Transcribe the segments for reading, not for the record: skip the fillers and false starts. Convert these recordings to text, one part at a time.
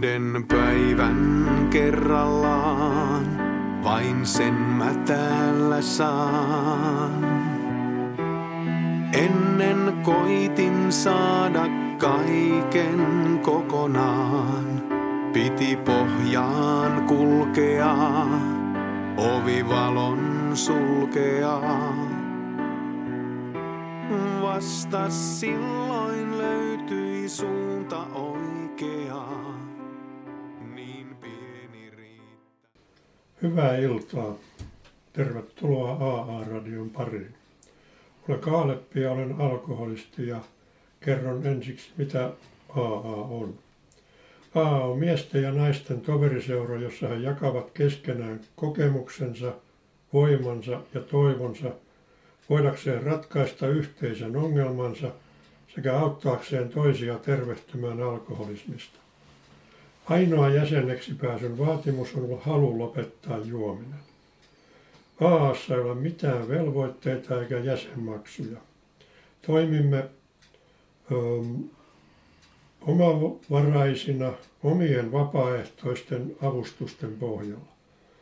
Yhden päivän kerrallaan, vain sen mä täällä saan. Ennen koitin saada kaiken kokonaan, piti pohjaan kulkea, ovivalon sulkea. Vasta silloin löytyi suunta oikea, niin pieni riittää. Hyvää iltaa. Tervetuloa AA-radion pariin. Olen Kaaleppi ja olen alkoholisti ja kerron ensiksi mitä AA on. AA on miesten ja naisten toveriseura, jossa he jakavat keskenään kokemuksensa, voimansa ja toivonsa voidakseen ratkaista yhteisen ongelmansa sekä auttaakseen toisia tervehtymään alkoholismista. Ainoa jäseneksi pääsyn vaatimus on ollut halu lopettaa juominen. AA:ssa ei ole mitään velvoitteita eikä jäsenmaksuja. Toimimme omavaraisina omien vapaaehtoisten avustusten pohjalla.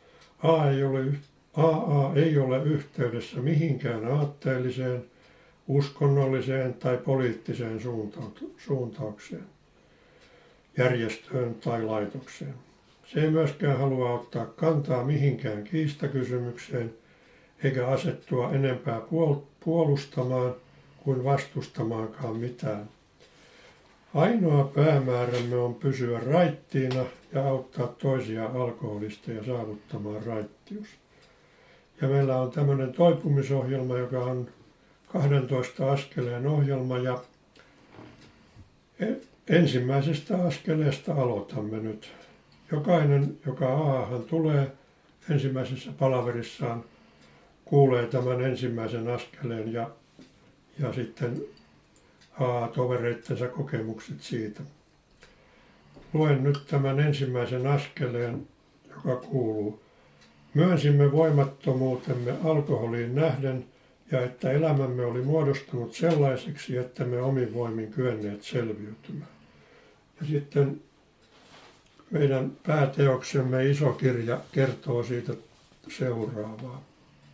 AA ei ole yhteydessä mihinkään aatteelliseen, uskonnolliseen tai poliittiseen suuntaukseen, järjestöön tai laitokseen. Se ei myöskään halua ottaa kantaa mihinkään kiistakysymykseen eikä asettua enempää puolustamaan kuin vastustamaankaan mitään. Ainoa päämäärämme on pysyä raittiina ja auttaa toisia alkoholisteja saavuttamaan raittius. Ja meillä on tämmöinen toipumisohjelma, joka on 12 askeleen ohjelma ja ensimmäisestä askeleesta aloitamme nyt. Jokainen, joka AA:han tulee ensimmäisessä palaverissaan, kuulee tämän ensimmäisen askeleen ja sitten AA-tovereittensa kokemukset siitä. Luen nyt tämän ensimmäisen askeleen, joka kuuluu. Myönsimme voimattomuutemme alkoholiin nähden ja että elämämme oli muodostunut sellaiseksi, että me omin voimin kyenneet selviytymään. Ja sitten meidän pääteoksemme iso kirja kertoo siitä seuraavaa.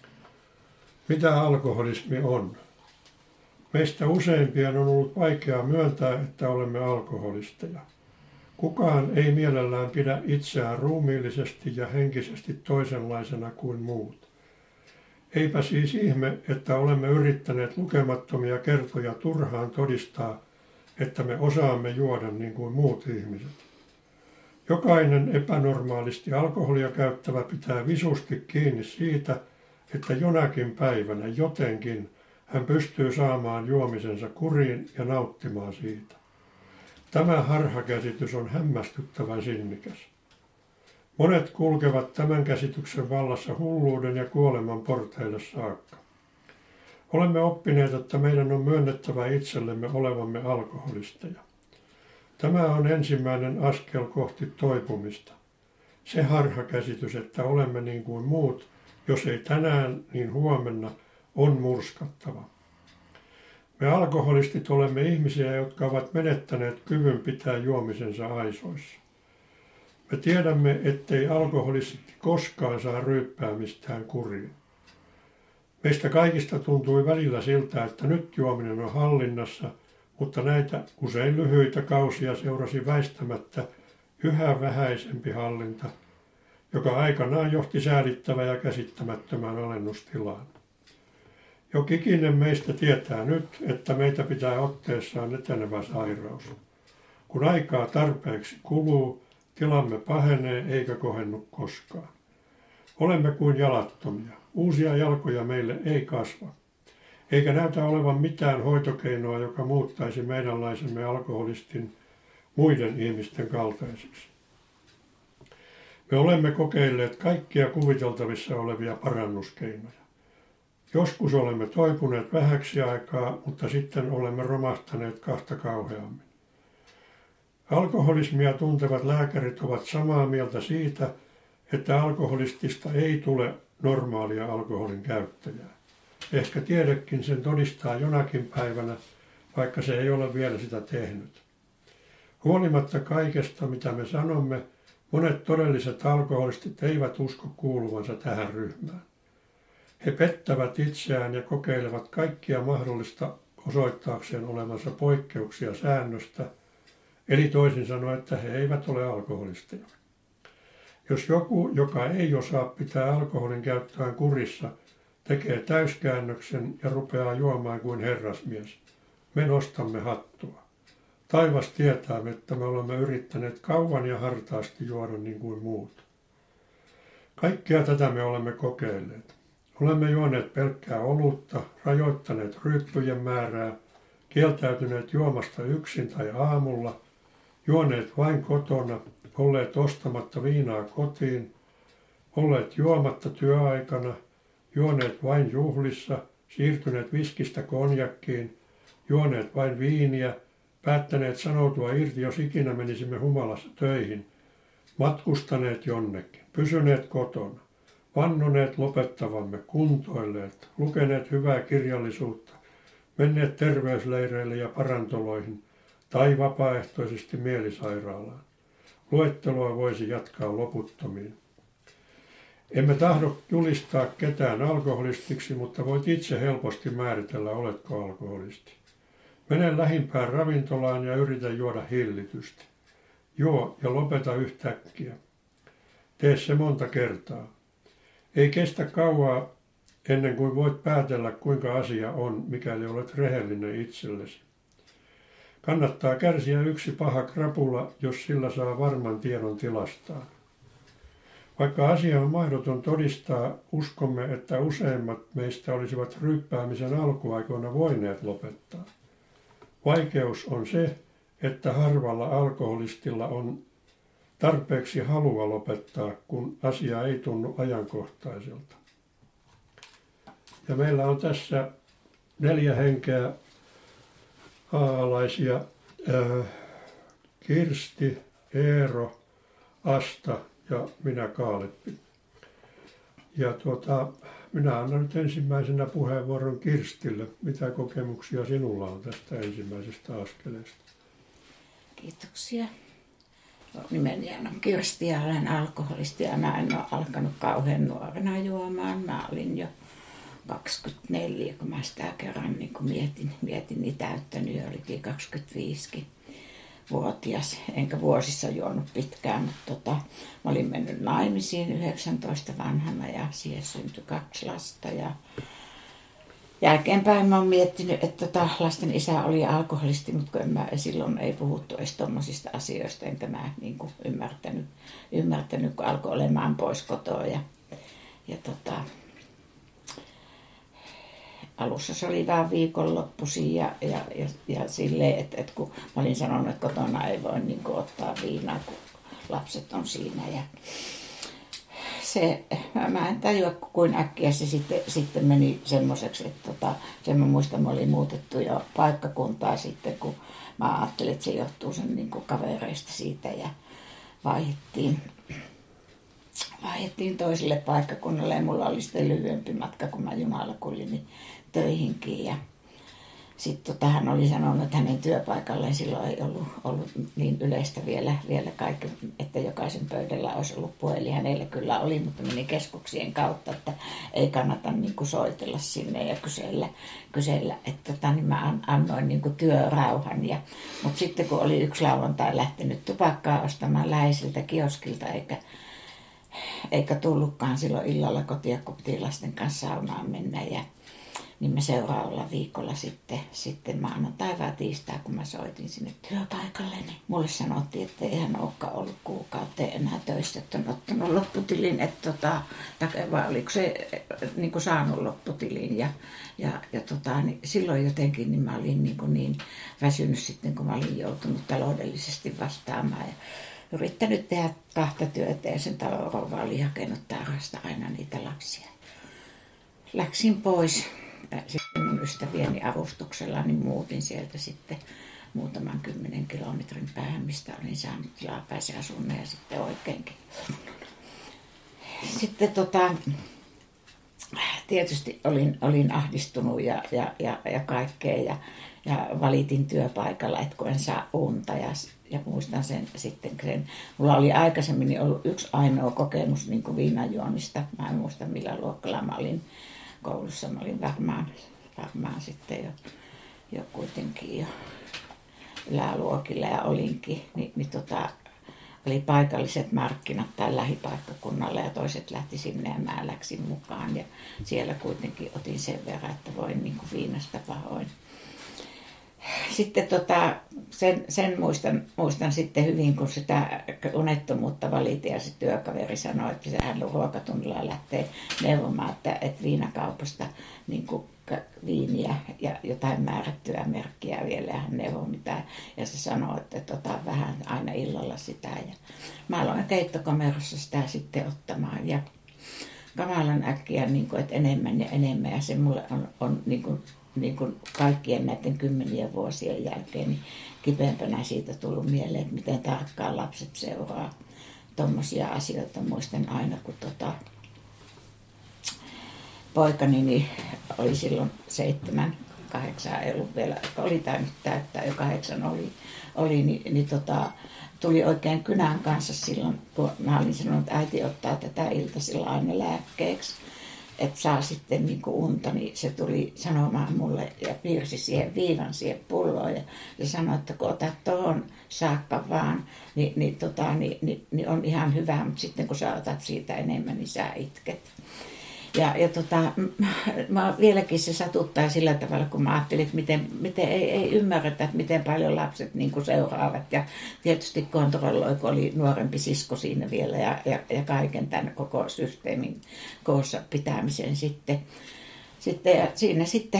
Mitä alkoholismi on? Meistä useimpien on ollut vaikea myöntää, että olemme alkoholisteja. Kukaan ei mielellään pidä itseään ruumiillisesti ja henkisesti toisenlaisena kuin muut. Eipä siis ihme, että olemme yrittäneet lukemattomia kertoja turhaan todistaa, että me osaamme juoda niin kuin muut ihmiset. Jokainen epänormaalisti alkoholia käyttävä pitää visusti kiinni siitä, että jonakin päivänä jotenkin hän pystyy saamaan juomisensa kuriin ja nauttimaan siitä. Tämä harhakäsitys on hämmästyttävän sinnikäs. Monet kulkevat tämän käsityksen vallassa hulluuden ja kuoleman porteille saakka. Olemme oppineet, että meidän on myönnettävä itsellemme olevamme alkoholisteja. Tämä on ensimmäinen askel kohti toipumista. Se harhakäsitys, että olemme niin kuin muut, jos ei tänään, niin huomenna, on murskattava. Me alkoholistit olemme ihmisiä, jotka ovat menettäneet kyvyn pitää juomisensa aisoissa. Me tiedämme, ettei alkoholisti koskaan saa ryyppäämistään kuriin. Meistä kaikista tuntui välillä siltä, että nyt juominen on hallinnassa, mutta näitä usein lyhyitä kausia seurasi väistämättä yhä vähäisempi hallinta, joka aikanaan johti säälittävään ja käsittämättömään alennustilaan. Jokikinen meistä tietää nyt, että meitä pitää otteessaan etenevä sairaus. Kun aikaa tarpeeksi kuluu, tilamme pahenee eikä kohennu koskaan. Olemme kuin jalattomia. Uusia jalkoja meille ei kasva. Eikä näytä olevan mitään hoitokeinoa, joka muuttaisi meidänlaisemme alkoholistin muiden ihmisten kaltaisiksi. Me olemme kokeilleet kaikkia kuviteltavissa olevia parannuskeinoja. Joskus olemme toipuneet vähäksi aikaa, mutta sitten olemme romahtaneet kahta kauheammin. Alkoholismia tuntevat lääkärit ovat samaa mieltä siitä, että alkoholistista ei tule normaalia alkoholin käyttäjää. Ehkä tiedekin sen todistaa jonakin päivänä, vaikka se ei ole vielä sitä tehnyt. Huolimatta kaikesta, mitä me sanomme, monet todelliset alkoholistit eivät usko kuuluvansa tähän ryhmään. He pettävät itseään ja kokeilevat kaikkia mahdollista osoittaakseen olevansa poikkeuksia säännöstä, eli toisin sanoen, että he eivät ole alkoholisteja. Jos joku, joka ei osaa pitää alkoholin käyttöään kurissa, tekee täyskäännöksen ja rupeaa juomaan kuin herrasmies, me nostamme hattua. Taivas tietää, että me olemme yrittäneet kauan ja hartaasti juoda niin kuin muut. Kaikkea tätä me olemme kokeilleet. Olemme juoneet pelkkää olutta, rajoittaneet ryyppyjen määrää, kieltäytyneet juomasta yksin tai aamulla, juoneet vain kotona, olleet ostamatta viinaa kotiin, olleet juomatta työaikana, juoneet vain juhlissa, siirtyneet viskistä konjakkiin, juoneet vain viiniä, päättäneet sanoutua irti, jos ikinä menisimme humalassa töihin, matkustaneet jonnekin, pysyneet kotona, vannoneet lopettavamme, kuntoilleet, lukeneet hyvää kirjallisuutta, menneet terveysleireille ja parantoloihin tai vapaaehtoisesti mielisairaalaan. Luetteloa voisi jatkaa loputtomiin. Emme tahdo julistaa ketään alkoholistiksi, mutta voit itse helposti määritellä, oletko alkoholisti. Mene lähimpään ravintolaan ja yritä juoda hillitysti. Juo ja lopeta yhtäkkiä. Tee se monta kertaa. Ei kestä kauaa ennen kuin voit päätellä, kuinka asia on, mikäli olet rehellinen itsellesi. Kannattaa kärsiä yksi paha krapula, jos sillä saa varman tiedon tilastaan. Vaikka asia on mahdoton todistaa, uskomme, että useimmat meistä olisivat ryyppäämisen alkuaikoina voineet lopettaa. Vaikeus on se, että harvalla alkoholistilla on tarpeeksi halua lopettaa, kun asia ei tunnu ajankohtaiselta. Ja meillä on tässä 4 henkeä aalaisia: Kirsti, Eero, Asta ja minä Kaaleppi. Ja minä annan nyt ensimmäisenä puheenvuoron Kirstille. Mitä kokemuksia sinulla on tästä ensimmäisestä askeleesta? Kiitoksia. Nimeni on Kirsti ja olen alkoholisti ja mä en ole alkanut kauhean nuorena juomaan. Mä olin jo 24, kun mä sitä kerran niin kun mietin niin täyttänyt ja olikin 25-vuotias. Enkä vuosissa juonut pitkään, mutta mä olin mennyt naimisiin 19 vanhana ja siihen syntyi 2 lasta. Ja jälkeenpäin mä oon miettinyt, että lasten isä oli alkoholisti, mutta silloin ei puhuttu edes tommosista asioista, enkä mä niin kuin ymmärtänyt, kun alkoi olemaan pois kotoa. Alussa se oli vähän viikonloppuisin ja silleen, että kun mä olin sanonut, että kotona ei voi niin kuin ottaa viinaa, kun lapset on siinä. Ja mä en tajua, kuin äkkiä se sitten meni semmoiseksi, että sen mä muistan, mä olin muutettu jo paikkakuntaa sitten, kun mä ajattelin, että se johtuu sen niin kuin kavereista siitä ja vaihdettiin toiselle paikkakunnalle ja mulla oli sitten lyhyempi matka, kun mä junalla kuljin töihinkin. Ja sitten hän oli sanonut, että hänen työpaikalleen silloin ei ollut niin yleistä vielä kaikki, että jokaisen pöydällä olisi ollut puhelin. Hänellä kyllä oli, mutta meni keskuksien kautta, että ei kannata niin kuin soitella sinne ja kysellä että niin mä annoin niin kuin työrauhan. Mutta sitten kun oli yksi lauantai lähtenyt tupakkaa ostamaan läheisiltä kioskilta, eikä tullutkaan silloin illalla kotia, kun piti lasten kanssa saunaan mennä. Niin mä seuraavalla viikolla sitten maanantai vai tiistai, kun mä soitin sinne työpaikalle, niin mulle sanottiin, että ei hän olekaan ollut kuukauteen enää töissä, että on ottanut lopputilin, vai oliko se niin kuin saanut lopputilin. Niin silloin jotenkin niin mä olin niin väsynyt sitten, kun mä olin joutunut taloudellisesti vastaamaan. Ja yrittänyt tehdä 2 työtä ja sen talon rouva oli hakenut tarhasta aina niitä lapsia. Läksin pois. Sitten mun ystävieni avustuksella niin muutin sieltä sitten muutaman 10 kilometrin päähän, mistä olin saanut tilapäisen asunnon ja sitten oikeinkin. Sitten tietysti olin ahdistunut ja kaikkea ja valitin työpaikalla, että kun en saa unta ja muistan sen. Mulla oli aikaisemmin ollut yksi ainoa kokemus niin kuin viinanjuonnista. Mä en muista millä luokalla mä olin koulussa. Mä olin varmaan sitten jo kuitenkin jo yläluokilla ja olinkin. Oli paikalliset markkinat tai lähipaikkakunnalla ja toiset lähti sinne ja mä läksin mukaan. Ja siellä kuitenkin otin sen verran, että voin niin kuin viinasta pahoin. Sitten sen muistan sitten hyvin, kun sitä unettomuutta valitin ja se työkaveri sanoi, että hän ruokatunnilla lähtee neuvomaan, että viinakaupasta niin kuin viiniä ja jotain määrättyä merkkiä vielä ja hän neuvoi mitään. Ja se sanoi, että vähän aina illalla sitä. Ja mä aloin keittokamerassa sitä sitten ottamaan ja kamalan äkkiä, niin kuin, että enemmän ja enemmän. Ja se mulle on niin kuin kaikkien näiden 10 vuosien jälkeen niin kipeämpänä siitä tullut mieleen, että miten tarkkaan lapset seuraa tuommoisia asioita. Muistan aina, kun poikani niin oli silloin 7, 8, ei ollut vielä, oli tainnut täyttää jo 8 oli niin tuli oikein kynän kanssa silloin, kun mä olin sanonut, että äiti ottaa tätä iltasilla aina lääkkeeksi, että saa sitten niin kuin unta, niin se tuli sanomaan mulle ja piirsi siihen viivan siihen pulloon ja se sanoi, että kun otat tuohon saakka vaan, niin on ihan hyvä, mutta sitten kun sä otat siitä enemmän, niin sä itket. Ja mä vieläkin se satuttaa sillä tavalla, kun mä ajattelin, että miten ei ymmärretä, että miten paljon lapset niin kuin seuraavat. Ja tietysti kontrolloi, kun oli nuorempi sisko siinä vielä ja kaiken tämän koko systeemin koossa pitämisen sitten. Ja siinä sitten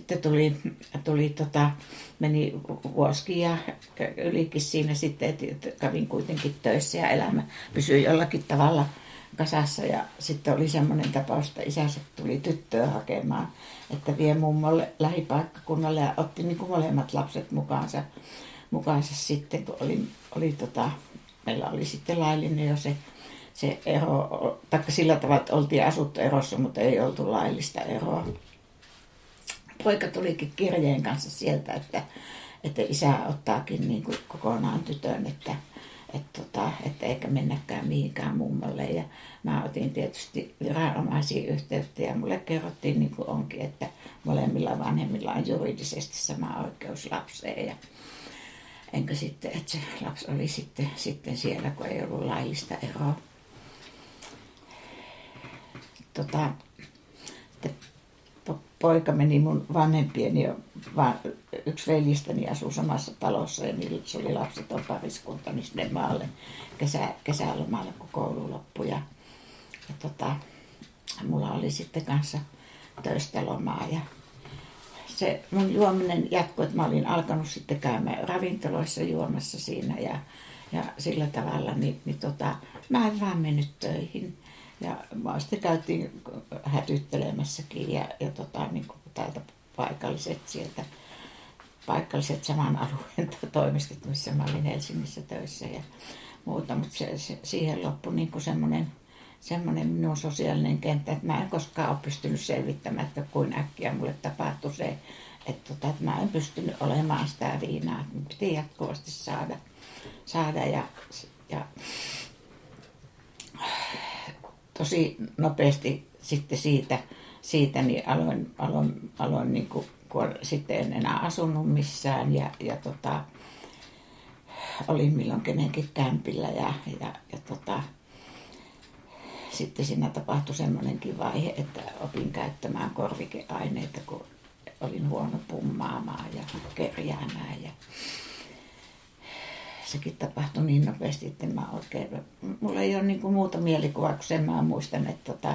meni vuosikin ja ylikin siinä sitten, että kävin kuitenkin töissä ja elämä pysyi jollakin tavalla kasassa ja sitten oli semmoinen tapaus, että isänsä tuli tyttöä hakemaan, että vie mummolle lähipaikkakunnalle ja otti niin kuin molemmat lapset mukaansa sitten, kun meillä oli sitten laillinen jo se ero, taikka sillä tavalla, että oltiin asuttu erossa, mutta ei oltu laillista eroa. Poika tulikin kirjeen kanssa sieltä, että isä ottaakin niin kuin kokonaan tytön, että eikä mennäkään mihinkään mummolle. Ja mä otin tietysti viranomaisiin yhteyttä ja mulle kerrottiin niin kuin onkin, että molemmilla vanhemmilla on juridisesti sama oikeus lapseen. Ja enkä sitten, että se lapsi oli sitten siellä, kun ei ollut laillista eroa. Poika meni mun vanhempieni ja yksi veljistäni asuu samassa talossa ja niillä se oli lapseton pariskunta niin sinne maalle kesälomalle, kun koulu loppui. Ja mulla oli sitten kanssa töistä lomaa ja se mun juominen jatkui, että mä olin alkanut sitten käymään ravintoloissa juomassa siinä ja sillä tavalla, mä en vaan mennyt töihin. Ja mä sitten käytiin hätyttelemässäkin ja niin kuin täältä paikalliset saman alueen toimistot, missä mä olin Helsingissä töissä ja muuta. Mutta siihen loppui niin kuin semmoinen minun sosiaalinen kenttä, että mä en koskaan ole pystynyt selvittämään, että kuin äkkiä mulle tapahtui se, että mä en pystynyt olemaan sitä viinaa. Että piti jatkuvasti saada ja tosi nopeasti sitten siitä niin aloin niin kuin, kun sitten en enää asunut missään ja olin milloin kenenkin kämpillä ja sitten siinä tapahtui semmoinenkin vaihe, että opin käyttämään korvikeaineita, kun olin huono pummaamaan ja kerjäämään ja sekin tapahtui niin nopeasti, että mulla ei ole niin kuin muuta mielikuvaa, kun sen mä muistan, että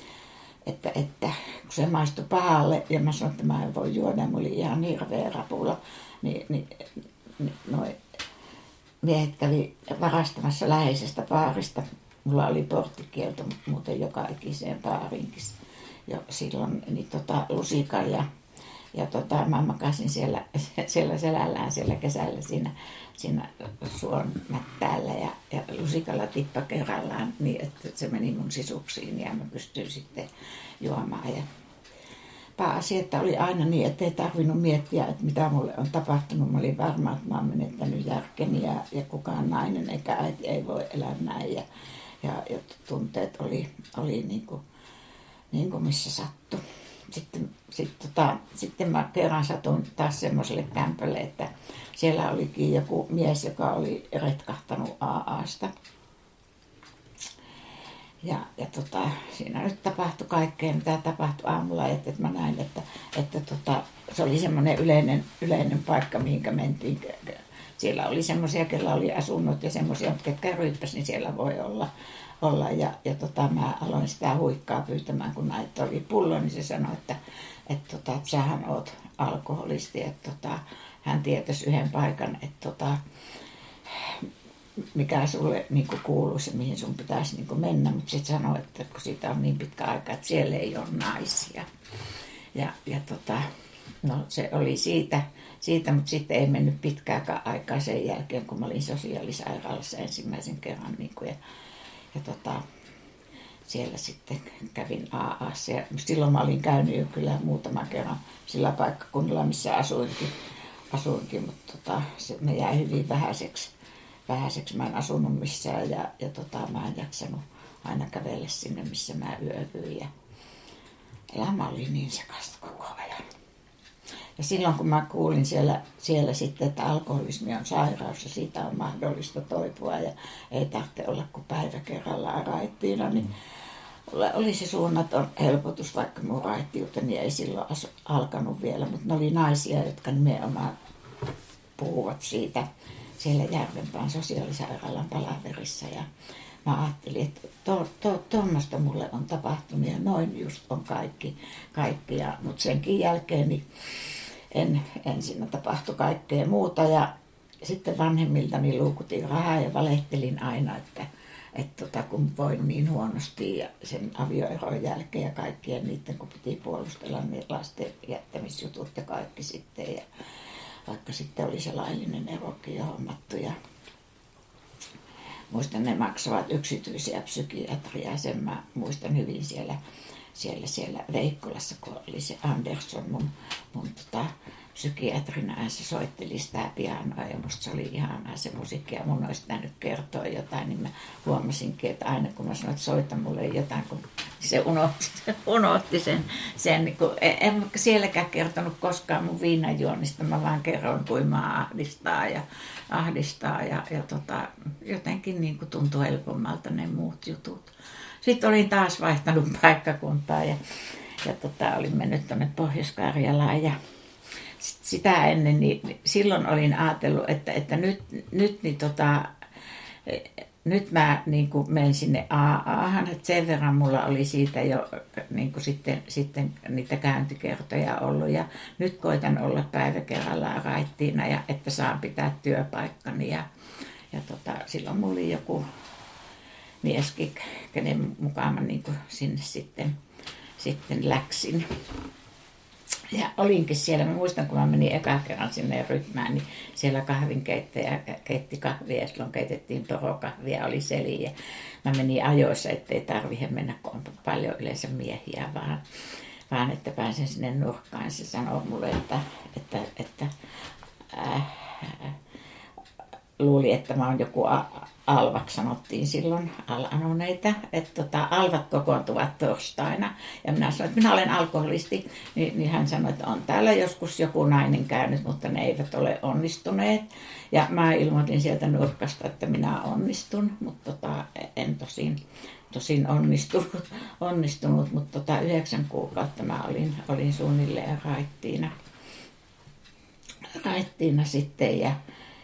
kun se maistui pahalle ja mä sanoin, että mä en voi juoda, mulla oli ihan hirveä rapula, niin noi miehet kävi varastamassa läheisestä baarista. Mulla oli porttikielto muuten joka ikiseen baariinkin jo silloin, niin lusikan ja mä makasin siellä selällään siellä kesällä siinä suon mättäällä ja lusikalla tippa kerrallaan niin, että se meni mun sisuksiin ja mä pystyin sitten juomaan. pääasia, että oli aina niin, ettei tarvinnut miettiä, että mitä mulle on tapahtunut. Mä olin varma, että mä oon menettänyt järkeni ja kukaan nainen eikä äiti ei voi elää näin. Ja tunteet oli niin kuin missä sattui. Sitten mä kerran satuin taas semmoiselle kämpölle, että siellä olikin joku mies, joka oli retkahtanut AAsta. Ja siinä nyt tapahtui kaikkea, mitä tapahtui aamulla, että mä näin, että se oli semmoinen yleinen paikka, mihinkä mentiin. Siellä oli semmoisia, kellä oli asunnot ja semmoisia, ketkä ryyppäsi, niin siellä voi olla. Ja mä aloin sitä huikkaa pyytämään, kun näitä oli pullo, niin se sanoi, että sähän oot alkoholisti, että hän tietäisi yhden paikan, että mikä sulle niin kuuluisi ja mihin sun pitäisi niin mennä, mutta sitten sanoi, että kun siitä on niin pitkä aika, että siellä ei ole naisia. No se oli siitä, mutta sitten ei mennyt pitkääkään aikaa sen jälkeen, kun mä olin sosiaalisairaalassa ensimmäisen kerran. Siellä sitten kävin AA:ssa ja silloin mä olin käynyt jo kyllä muutaman kerran sillä paikkakunnalla, missä asuinkin, mutta se me jäi hyvin vähäiseksi. Mä en asunut missään ja mä en jaksanut aina kävellä sinne, missä mä yövyin. Ja elämä oli niin sekasta koko ajan. Ja silloin kun mä kuulin siellä sitten, että alkoholismi on sairaus ja siitä on mahdollista toipua ja ei tarvitse olla kuin päivä kerrallaan raittiina, niin oli se suunnaton helpotus, vaikka mun raittiuteni ei silloin alkanut vielä, mutta ne oli naisia, jotka nimenomaan puhuvat siitä siellä Järvenpään sosiaalisairaalan palaverissa ja mä ajattelin, että tuommoista mulle on tapahtunut ja noin just on kaikki mutta senkin jälkeen niin ensin tapahtui kaikkea muuta ja sitten vanhemmiltani luukutin rahaa ja valehtelin aina, että kun voin niin huonosti ja sen avioeron jälkeen ja kaikkien niiden, kun piti puolustella niin lasten jättämisjutut ja kaikki sitten ja vaikka sitten oli se laillinen erokin jo hommattu ja muistan, ne maksavat yksityisiä psykiatria, sen mä muistan hyvin siellä Veikkolassa, kun oli se Andersson, mun psykiatrina, se soitteli sitä pianoa ja musta se oli ihanaa se musiikki ja mun olisi pitänyt kertoa jotain, niin mä huomasinkin, että aina kun mä sanoin, että soita mulle jotain, kun se unohti sen niin kun, en sielläkään kertonut koskaan mun viinanjuonnista, mä vaan kerron, kuin mä ahdistaa ja jotenkin niin kuin tuntui helpommalta ne muut jutut. Sitten olin taas vaihtanut paikkakuntaa ja olin mennyt tuonne Pohjois-Karjalaan ja sitä ennen, niin silloin olin ajatellut, että nyt mä niin kuin menen sinne AA:han, että sen verran mulla oli siitä jo niin kuin sitten niitä käyntikertoja ollut ja nyt koitan olla päivä kerrallaan raittiina ja että saan pitää työpaikkani ja silloin mulla oli joku mieskin, kenen mukaan mä niin kuin sinne sitten läksin. Ja olinkin siellä, mä muistan kun mä menin eka kerran sinne ryhmään, niin siellä kahvinkeittäjä keitti kahvia ja silloin keitettiin torokahvia, oli seli ja mä menin ajoissa, ettei tarvitse mennä, kun on paljon yleensä miehiä, vaan että pääsen sinne nurkkaan. Se sanoi mulle, että luuli, että mä oon joku alvaksi, sanottiin silloin alanoneita, että alvat kokoontuvat torstaina. Ja minä sanoin, että minä olen alkoholisti, niin hän sanoi, että on täällä joskus joku nainen käynyt, mutta ne eivät ole onnistuneet. Ja mä ilmoitin sieltä nurkasta, että minä onnistun, mutta en tosin onnistunut, mutta 9 kuukautta mä olin suunnilleen raittiina sitten ja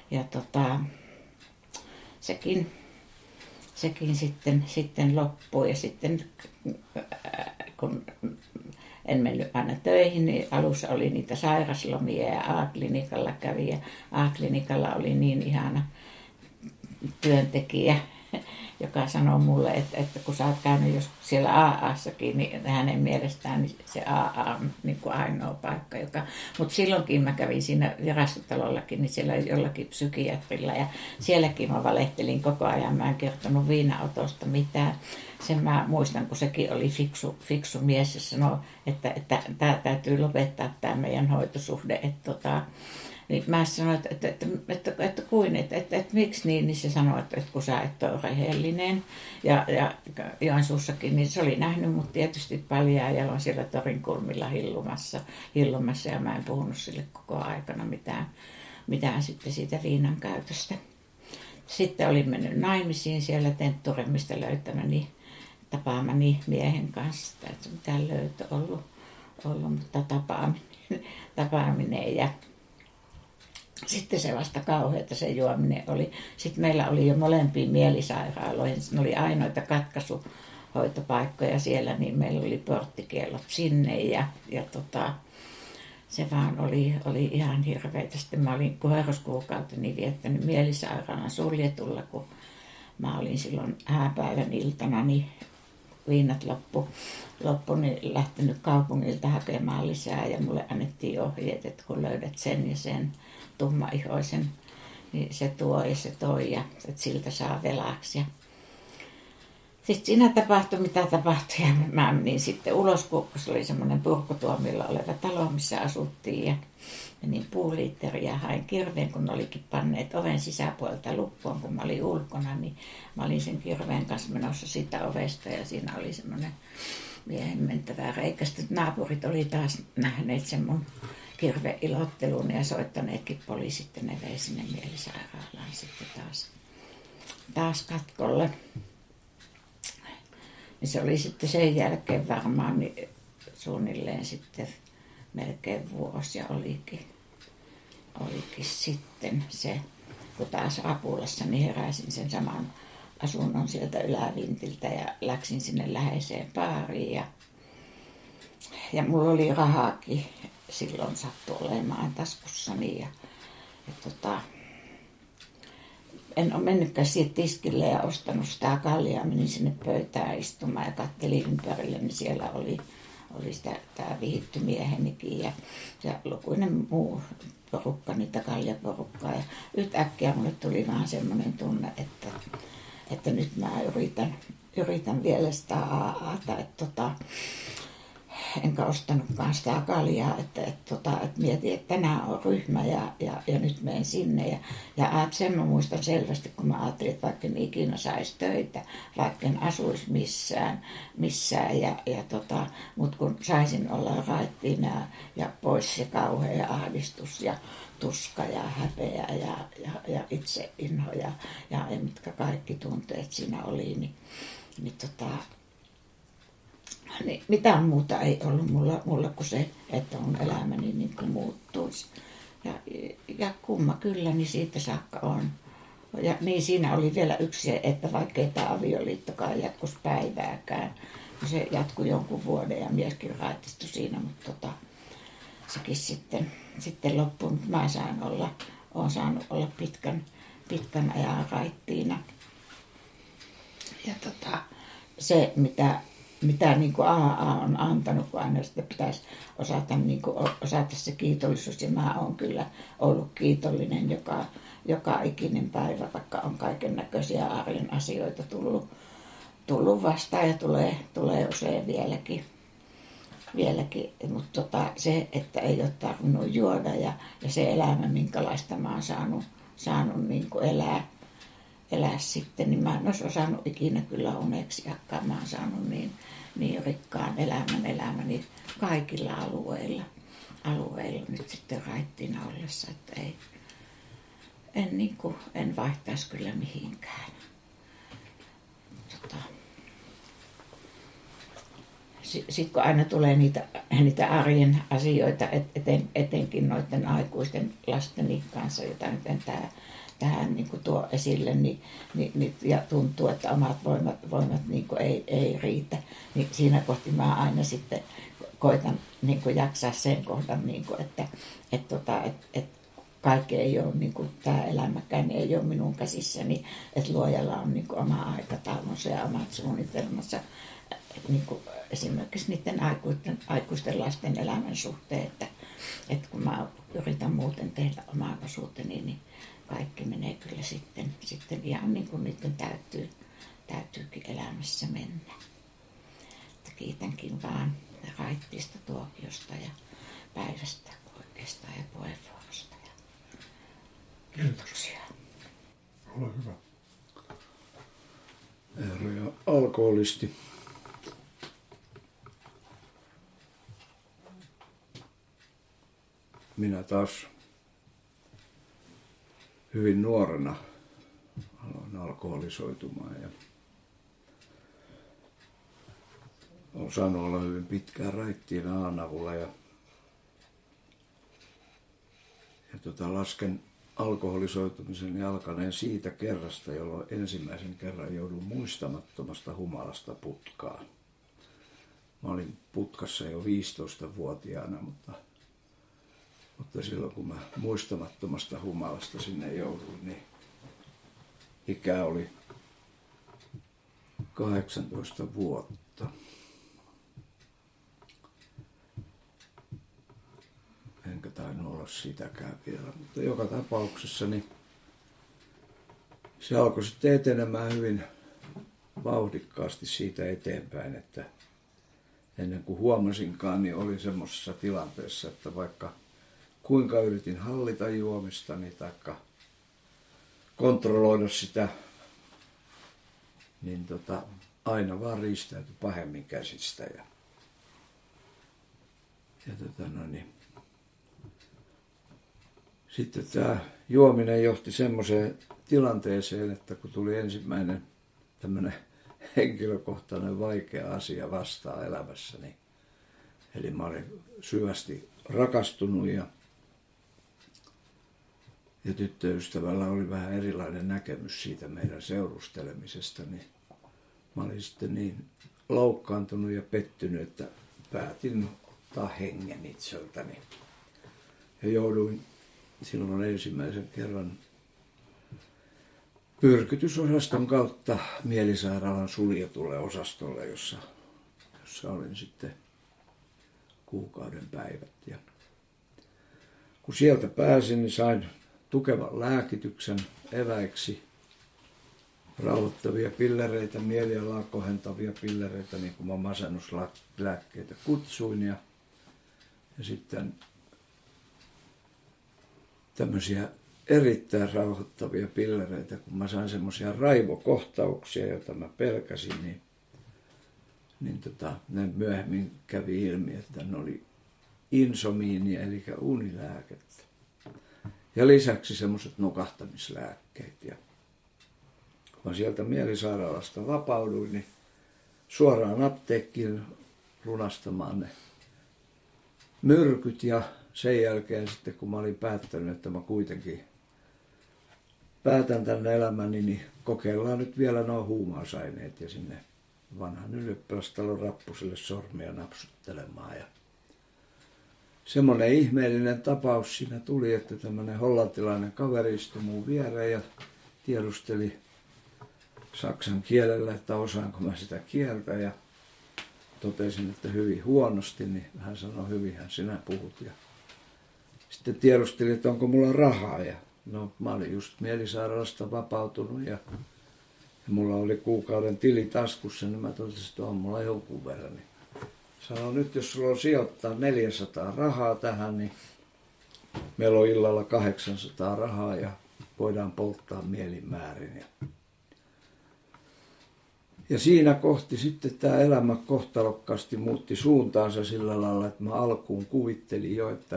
sekin sitten loppui ja sitten kun en mennyt aina töihin, niin alussa oli niitä sairaslomia ja A-klinikalla kävi ja A-klinikalla oli niin ihana työntekijä, joka sanoi mulle, että kun sä oot käynyt jos siellä AAssakin, niin hänen mielestään niin se AA on niin kuin ainoa paikka. Mutta silloinkin mä kävin siinä virastotalollakin, niin siellä jollakin psykiatrilla ja sielläkin mä valehtelin koko ajan. Mä en kertonut viinaotosta mitään. Sen mä muistan, kun sekin oli fiksu mies ja sanoi, että tämä täytyy lopettaa tämä meidän hoitosuhde. Niin mä sanoin, että miksi niin se sanoi, että kun sä et ole rehellinen. Ja Joensuussakin, niin se oli nähnyt mut tietysti paljaa ja on siellä torin kulmilla hillumassa ja mä en puhunut sille koko aikana mitään sitten siitä viinan käytöstä. Sitten olin mennyt naimisiin siellä Tentturemmista tapaamani miehen kanssa. Että mitään löytö ollut mutta tapaaminen ja sitten se vasta kauheata se juominen oli. Sitten meillä oli jo molempiin mielisairaaloihin. Ne oli ainoita katkaisuhoitopaikkoja siellä, niin meillä oli porttikiellot sinne ja se vaan oli ihan hirveitä. Sitten mä olin kuherruskuukauteni viettänyt mielisairaalan suljetulla, kun mä olin silloin hääpäivän iltana, niin viinat loppu niin lähtenyt kaupungilta hakemaan lisää ja mulle annettiin ohjeet, että kun löydät sen ja sen tummaihoisen, niin se tuo ja se toi ja että siltä saa velaksi. Sitten siinä tapahtui mitä tapahtui ja mä menin sitten ulos, kun se oli semmoinen purkutuomilla oleva talo, missä asuttiin ja menin puuliitteriin ja hain kirveen, kun ne olikin panneet oven sisäpuolelta lukkoon, kun mä olin ulkona, niin mä olin sen kirveen kanssa menossa siitä ovesta ja siinä oli semmoinen miehen mentävää reikä. Sitten naapurit oli taas nähneet sen mun kirveilottelun ja soittaneetkin poliisit ja ne vei sinne mielisairaalaan sitten taas katkolle. Ja se oli sitten sen jälkeen varmaan niin suunnilleen sitten melkein vuosi ja olikin sitten se, kun taas Apulassa niin heräsin sen saman asunnon sieltä Ylävintiltä ja läksin sinne läheiseen baariin ja mulla oli rahaakin silloin sattui olemaan taskussani ja en ole mennytkään siitä tiskille ja ostanut sitä kaljaa, menin sinne pöytään istumaan ja kattelin ympärille, niin siellä oli tämä vihitty miehenikin ja lukuinen muu porukka, niitä kaljaporukkaa. Ja yhtäkkiä mulle tuli vähän semmoinen tunne, että nyt mä yritän vielä sitä AAta, että enkä ostanutkaan sitä kaljaa, että mietin, että tänään on ryhmä ja nyt menen sinne. Ja sen mä muistan selvästi, kun mä ajattelin, että vaikka en ikinä saisi töitä, vaikka en asuisi missään mutta kun saisin olla raittiina ja pois se kauhea ahdistus ja tuska ja häpeä ja itseinho ja mitkä kaikki tunteet siinä oli, niin mitään muuta ei ollut mulla kuin se, että mun elämäni niin kuin muuttuisi. Ja kumma kyllä, niin siitä saakka on. Ja niin siinä oli vielä yksi, että vaikka ei tämä avioliittokaan jatkuisi päivääkään, niin se jatkui jonkun vuoden ja mieskin raitistui siinä, mutta sekin sitten loppui. Mä olen saanut olla pitkän ajan raittiina. Ja se, mitä niin kuin AA on antanut, kun aina sitä pitäisi osata se kiitollisuus. Ja mä oon kyllä ollut kiitollinen joka ikinen päivä, vaikka on kaiken näköisiä arjen asioita tullut vastaan ja tulee usein vieläkin. Mutta se, että ei ole tarvinnut juoda ja se elämä, minkälaista mä oon saanut niin kuin elää sitten, niin mä en olisi osannut ikinä kyllä uneksiakaan. Mä oon saanut niin rikkaan elämäni kaikilla alueilla nyt sitten raittiina ollessa, että en vaihtaisi kyllä mihinkään. Sitten kun aina tulee niitä arjen asioita, etenkin noiden aikuisten lasteni kanssa, jota nyt en tähän niin kuin tuo esille, ja tuntuu, että omat voimat niin kuin ei riitä, niin siinä kohti mä aina sitten koitan niin kuin jaksaa sen kohdan, niin kuin, että kaikki ei ole, niin kuin tämä elämäkään ei ole minun käsissäni, että luojalla on niin kuin oma aikataulunsa ja omat suunnitelmansa, niin kuin esimerkiksi niiden aikuisten lasten elämän suhteen, että kun mä yritän muuten tehdä oman osuuteni, niin kaikki menee kyllä sitten ihan niin kuin niiden täytyykin elämässä mennä. Että kiitänkin vaan Raittista tuokiosta ja päivästä oikeastaan ja puheenvuorosta. Kiitoksia. Ole hyvä. Eero ja alkoholisti. Minä taas hyvin nuorena aloin alkoholisoitumaan ja olen saanut olla hyvin pitkään raittiina Aan avulla ja lasken alkoholisoitumisen alkaneen siitä kerrasta, jolloin ensimmäisen kerran joudun muistamattomasta humalasta putkaan. Mä olin putkassa jo 15-vuotiaana, mutta silloin kun mä muistamattomasta humalasta sinne jouduin, niin ikä oli 18 vuotta. Enkä tainnut olla sitäkään vielä, mutta joka tapauksessa niin se alkoi sitten etenemään hyvin vauhdikkaasti siitä eteenpäin, että ennen kuin huomasinkaan, niin olin semmoisessa tilanteessa, että vaikka kuinka yritin hallita juomistani tai kontrolloida sitä, niin aina vaan riistäytyi pahemmin käsistä. Sitten tämä juominen johti semmoiseen tilanteeseen, että kun tuli ensimmäinen tämmöinen henkilökohtainen vaikea asia vastaan elämässäni, eli mä olin syvästi rakastunut ja tyttöystävällä oli vähän erilainen näkemys siitä meidän seurustelemisesta, niin mä olin sitten niin loukkaantunut ja pettynyt, että päätin ottaa hengen itseltäni. Ja jouduin silloin ensimmäisen kerran pyrkytysosaston kautta mielisairaalan suljetulle osastolle, jossa olin sitten kuukauden päivät. Ja kun sieltä pääsin, niin sain tukevan lääkityksen eväiksi, rauhoittavia pillereitä, mielialaa kohentavia pillereitä, niin kuin mä masennuslääkkeitä kutsuin, ja sitten tämmöisiä erittäin rauhoittavia pillereitä, kun mä sain semmoisia raivokohtauksia, joita mä pelkäsin, niin ne myöhemmin kävi ilmi, että ne oli insomiinia, eli unilääkettä. Ja lisäksi semmoiset nukahtamislääkkeet. Ja kun mä sieltä mielisairaalasta vapauduin, niin suoraan apteekkiin lunastamaan ne myrkyt. Ja sen jälkeen sitten, kun mä olin päättänyt, että mä kuitenkin päätän tänne elämäni, niin kokeillaan nyt vielä nuo huumausaineet ja sinne vanhan ylioppilastalon rappuselle sormia napsuttelemaan. Ja semmoinen ihmeellinen tapaus siinä tuli, että tämmöinen hollantilainen kaveri istui mun viereen ja tiedusteli saksan kielellä, että osaanko mä sitä kieltä, ja totesin, että hyvin huonosti, niin hän sanoi, hyvinhän sinä puhut. Ja sitten tiedusteli, että onko mulla rahaa, ja no mä olin just mielisairaalasta vapautunut ja mulla oli kuukauden tili taskussa, niin mä totesin, että on mulla jonkun verran. Niin sanoin, nyt jos sulla on sijoittaa 400 rahaa tähän, niin meillä on illalla 800 rahaa ja voidaan polttaa mielinmäärin. Ja siinä kohti sitten tämä elämä kohtalokkaasti muutti suuntaansa sillä lailla, että mä alkuun kuvittelin jo, että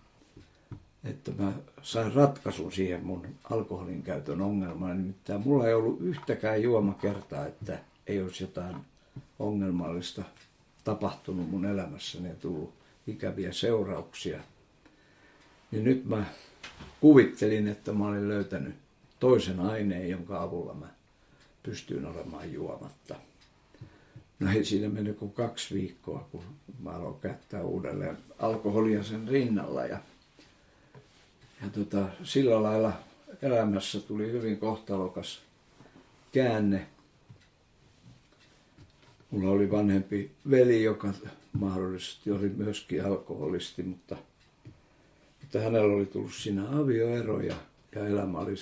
mä sain ratkaisun siihen mun alkoholin käytön ongelmaan. Nimittäin mulla ei ollut yhtäkään juomakertaa, että ei olisi jotain ongelmallista tapahtunut mun elämässäni ja tullut ikäviä seurauksia. Niin nyt mä kuvittelin, että mä olin löytänyt toisen aineen, jonka avulla mä pystyin olemaan juomatta. No ei siinä mennyt kuin 2 viikkoa, kun mä aloin käyttää uudelleen alkoholia sen rinnalla. Ja sillä lailla elämässä tuli hyvin kohtalokas käänne. Mulla oli vanhempi veli, joka mahdollisesti oli myöskin alkoholisti, mutta hänellä oli tullut siinä avioero ja elämä oli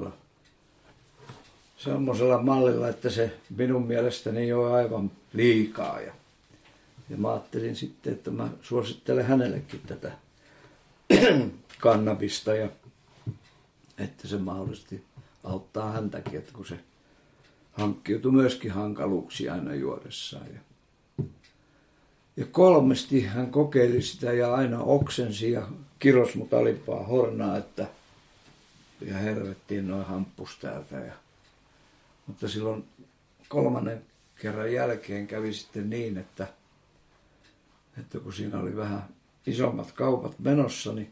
semmoisella mallilla, että se minun mielestäni ei ole aivan liikaa. Ja mä ajattelin sitten, että mä suosittelen hänellekin tätä kannabista ja että se mahdollisesti auttaa häntäkin, että kun se hankkiutui myöskin hankaluuksia aina juodessaan. Ja 3 hän kokeili sitä ja aina oksensi ja kirosi mut alimpaa hornaa, ja helvettiin noin hamppus täältä. Mutta silloin 3. kerran jälkeen kävi sitten niin, että kun siinä oli vähän isommat kaupat menossa, niin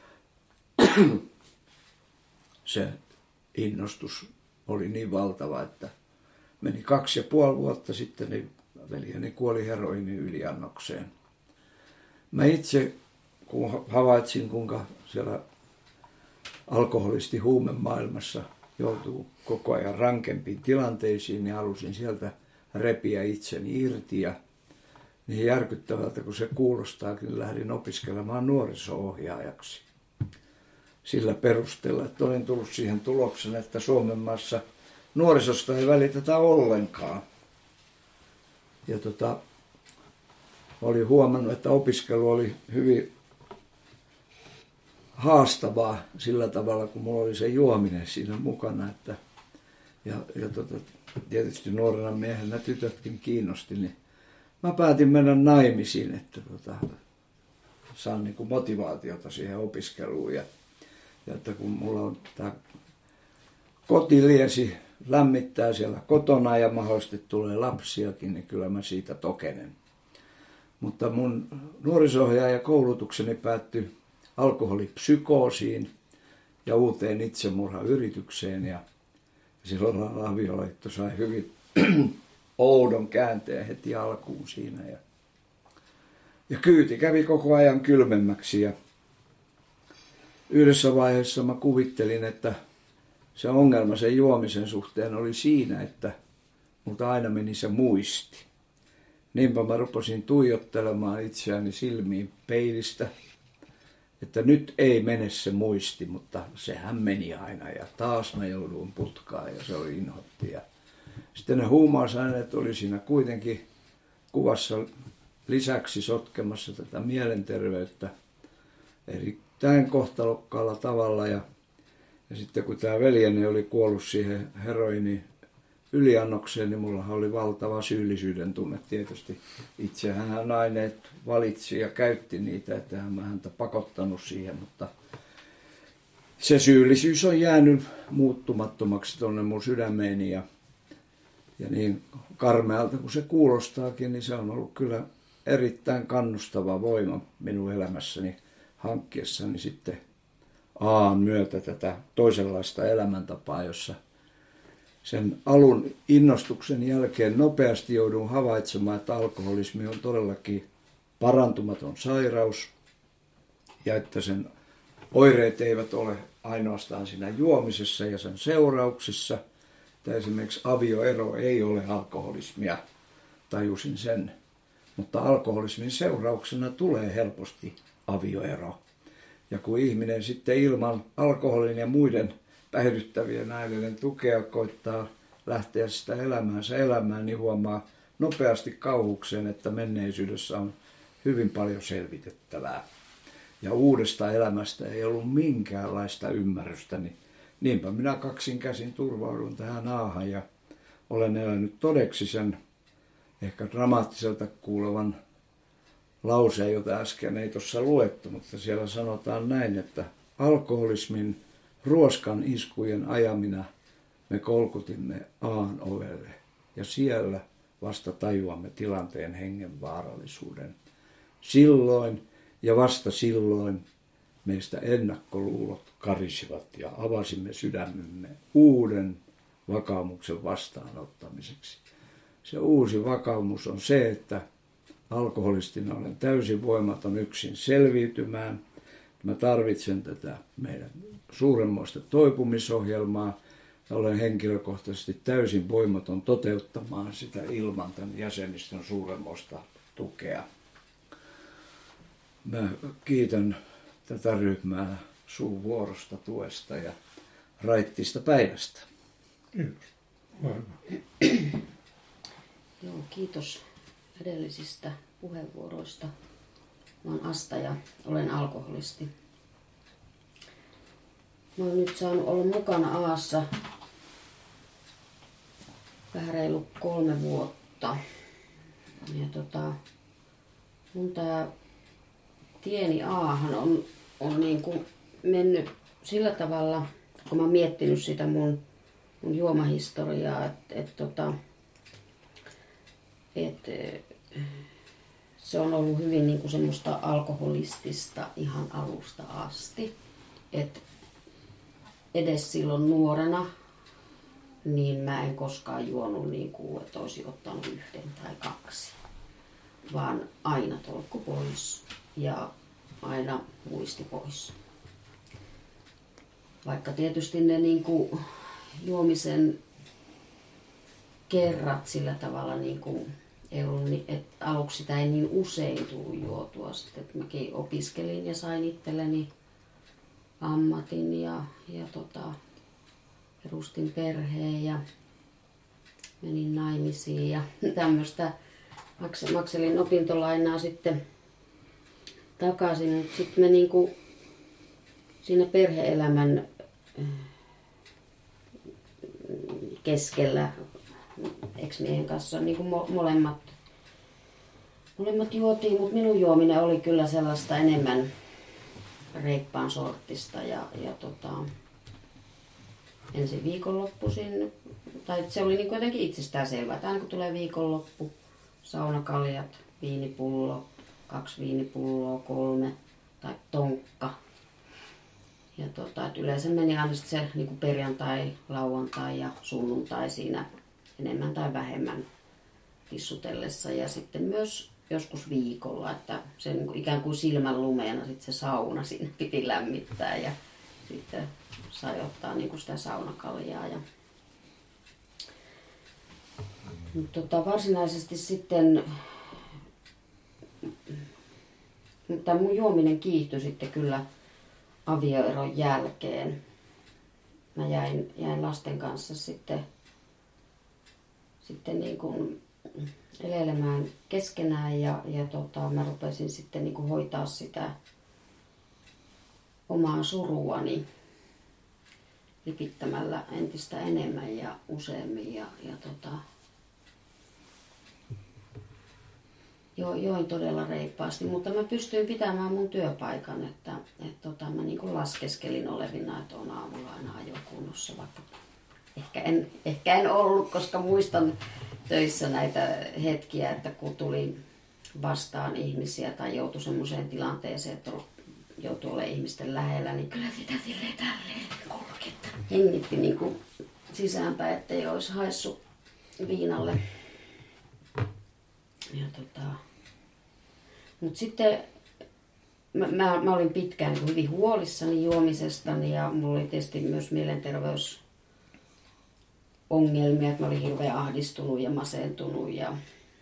se innostus oli niin valtava, että meni 2,5 vuotta sitten, niin veljeni kuoli heroinin yliannokseen. Mä itse, kun havaitsin, kuinka siellä alkoholisti huumemaailmassa joutuu koko ajan rankempiin tilanteisiin, niin halusin sieltä repiä itseni irti. Ja niin järkyttävältä, kun se kuulostaakin, lähdin opiskelemaan nuoriso-ohjaajaksi. Sillä perusteella, että olin tullut siihen tulokseen, että Suomen maassa nuorisosta ei välitetä ollenkaan. Ja olin huomannut, että opiskelu oli hyvin haastavaa sillä tavalla, kun mulla oli se juominen siinä mukana. Tietysti nuorena miehenä tytötkin kiinnosti, niin mä päätin mennä naimisiin, että saan niin kuin motivaatiota siihen opiskeluun. Ja että kun mulla on tämä kotiliesi lämmittää siellä kotona ja mahdollisesti tulee lapsiakin, niin kyllä mä siitä tokenen. Mutta mun nuoriso-ohjaajakoulutukseni päättyi alkoholipsykoosiin ja uuteen itsemurhayritykseen. Ja silloin avioliitto sai hyvin oudon käänteen heti alkuun siinä. Ja kyyti kävi koko ajan kylmemmäksi. Ja yhdessä vaiheessa mä kuvittelin, että se ongelma sen juomisen suhteen oli siinä, että multa aina meni se muisti. Niinpä mä rupesin tuijottelemaan itseäni silmiin peilistä, että nyt ei mene se muisti, mutta sehän meni aina ja taas mä jouduin putkaan ja se oli inhotti. Ja sitten ne huumausaineet oli siinä kuitenkin kuvassa lisäksi sotkemassa tätä mielenterveyttä erittäin kohtalokkaalla tavalla. Ja sitten kun tämä veljeni oli kuollut siihen heroinin yliannokseen, niin mullahan oli valtava syyllisyyden tunne tietysti. Itsehän hän aineet valitsi ja käytti niitä, että hän häntä pakottanut siihen, mutta se syyllisyys on jäänyt muuttumattomaksi tuonne mun sydämeeni ja niin karmealta kuin se kuulostaakin, niin se on ollut kyllä erittäin kannustava voima minun elämässäni hankkiessani sitten Aan myötä tätä toisenlaista elämäntapaa, jossa sen alun innostuksen jälkeen nopeasti joudun havaitsemaan, että alkoholismi on todellakin parantumaton sairaus ja että sen oireet eivät ole ainoastaan siinä juomisessa ja sen seurauksissa. Että esimerkiksi avioero ei ole alkoholismia, tajusin sen, mutta alkoholismin seurauksena tulee helposti avioero. Ja kun ihminen sitten ilman alkoholin ja muiden päihdyttävien aineiden tukea koittaa lähteä sitä elämäänsä elämään, niin huomaa nopeasti kauhukseen, että menneisyydessä on hyvin paljon selvitettävää. Ja uudesta elämästä ei ollut minkäänlaista ymmärrystä, niin niinpä minä kaksin käsin turvaudun tähän Aahan ja olen elänyt todeksi sen ehkä dramaattiselta kuulevan lauseen, jota äsken ei tuossa luettu, mutta siellä sanotaan näin, että alkoholismin ruoskan iskujen ajamina me kolkutimme Aan ovelle ja siellä vasta tajuamme tilanteen hengen vaarallisuuden. Silloin ja vasta silloin meistä ennakkoluulot karisivat ja avasimme sydämemme uuden vakaumuksen vastaanottamiseksi. Se uusi vakaumus on se, että alkoholistina olen täysin voimaton yksin selviytymään Mä tarvitsen tätä meidän suuremmoista toipumisohjelmaa. Olen henkilökohtaisesti täysin voimaton toteuttamaan sitä ilman tämän jäsenistön suuremmoista tukea. Mä kiitän tätä ryhmää suuvuorosta, tuesta ja raittista päivästä. Kiitos. Joo, kiitos edellisistä puheenvuoroista. Mä oon Asta ja olen alkoholisti. Mä oon nyt saanut olla mukana Aassa vähän reilu 3 vuotta. Ja mun tää tieni Aahan on niin kuin mennyt sillä tavalla, kun mä oon miettinyt sitä mun juomahistoriaa, että se on ollut hyvin niin kuin semmoista alkoholistista ihan alusta asti. Et edes silloin nuorena niin mä en koskaan juonut niin kuin, että olisin ottanut 1 tai 2. Vaan aina tolkku pois ja aina muisti pois. Vaikka tietysti ne niin kuin juomisen kerrat sillä tavalla niin kuin ei ollut, että aluksi sitä ei niin usein tullut juotua. Sitten, että mäkin opiskelin ja sain itselleni ammatin ja perustin perheen ja menin naimisiin ja tämmöistä. Makselin opintolainaa sitten takaisin, mutta sitten me niinku siinä perhe-elämän keskellä ex-miehen kanssa niin kuin molemmat juotiin, mutta minun juominen oli kyllä sellaista enemmän reippaan sorttista ja ensin viikonloppuisin, tai se oli niin jotenkin itsestään selvää, että aina kun tulee viikonloppu, saunakaljat, viinipullo, 2 viinipulloa, 3 tai tonkka. Ja että yleensä meni aina se niin kuin perjantai, lauantai ja sunnuntai siinä enemmän tai vähemmän tissutellessa. Ja sitten myös joskus viikolla, että se niin kuin ikään kuin silmän lumeena sit se sauna sinne piti lämmittää ja sitten sai ottaa niin kuin sitä saunakaljaa. Mutta varsinaisesti sitten tämä mun juominen kiihtyi sitten kyllä avioeron jälkeen. Mä jäin lasten kanssa sitten niin kuin elelemään keskenään ja mä rupesin sitten niin kuin hoitaa sitä omaa suruani lipittämällä entistä enemmän ja useammin ja join todella reippaasti, mutta mä pystyin pitämään mun työpaikan, että mä niin kuin laskeskelin olevina, että on aamulla aina ajokunnossa, vaikka ehkä en ollut, koska muistan töissä näitä hetkiä, että kun tuli vastaan ihmisiä tai joutui semmoiseen tilanteeseen, että joutui olemaan ihmisten lähellä, niin kyllä sitä tälleen kulketta. Hengitti niin kuin sisäänpäin, ettei olisi haissut viinalle. Mutta sitten mä olin pitkään niin hyvin huolissani juomisestani ja mulla oli tietysti myös mielenterveysongelmia, että mä olin hirveän ahdistunut ja masentunut ja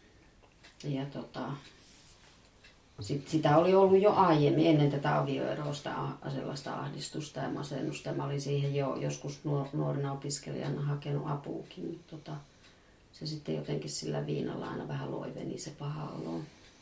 sitä oli ollut jo aiemmin ennen tätä avioerosta sellaista ahdistusta ja masennusta. Mä olin siihen jo joskus nuorena opiskelijana hakenut apuukin, mutta se sitten jotenkin sillä viinalla aina vähän loiveni se paha olo.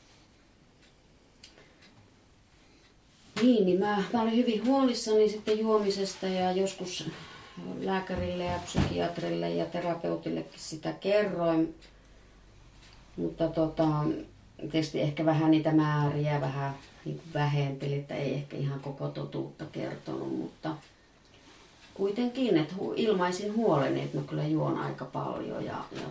Niin mä olin hyvin huolissani sitten juomisesta ja joskus lääkärille ja psykiatrille ja terapeutillekin sitä kerroin. Mutta tietysti ehkä vähän niitä määriä vähän niin kuin vähenteli, että ei ehkä ihan koko totuutta kertonut, mutta kuitenkin, että ilmaisin huoleni, että mä kyllä juon aika paljon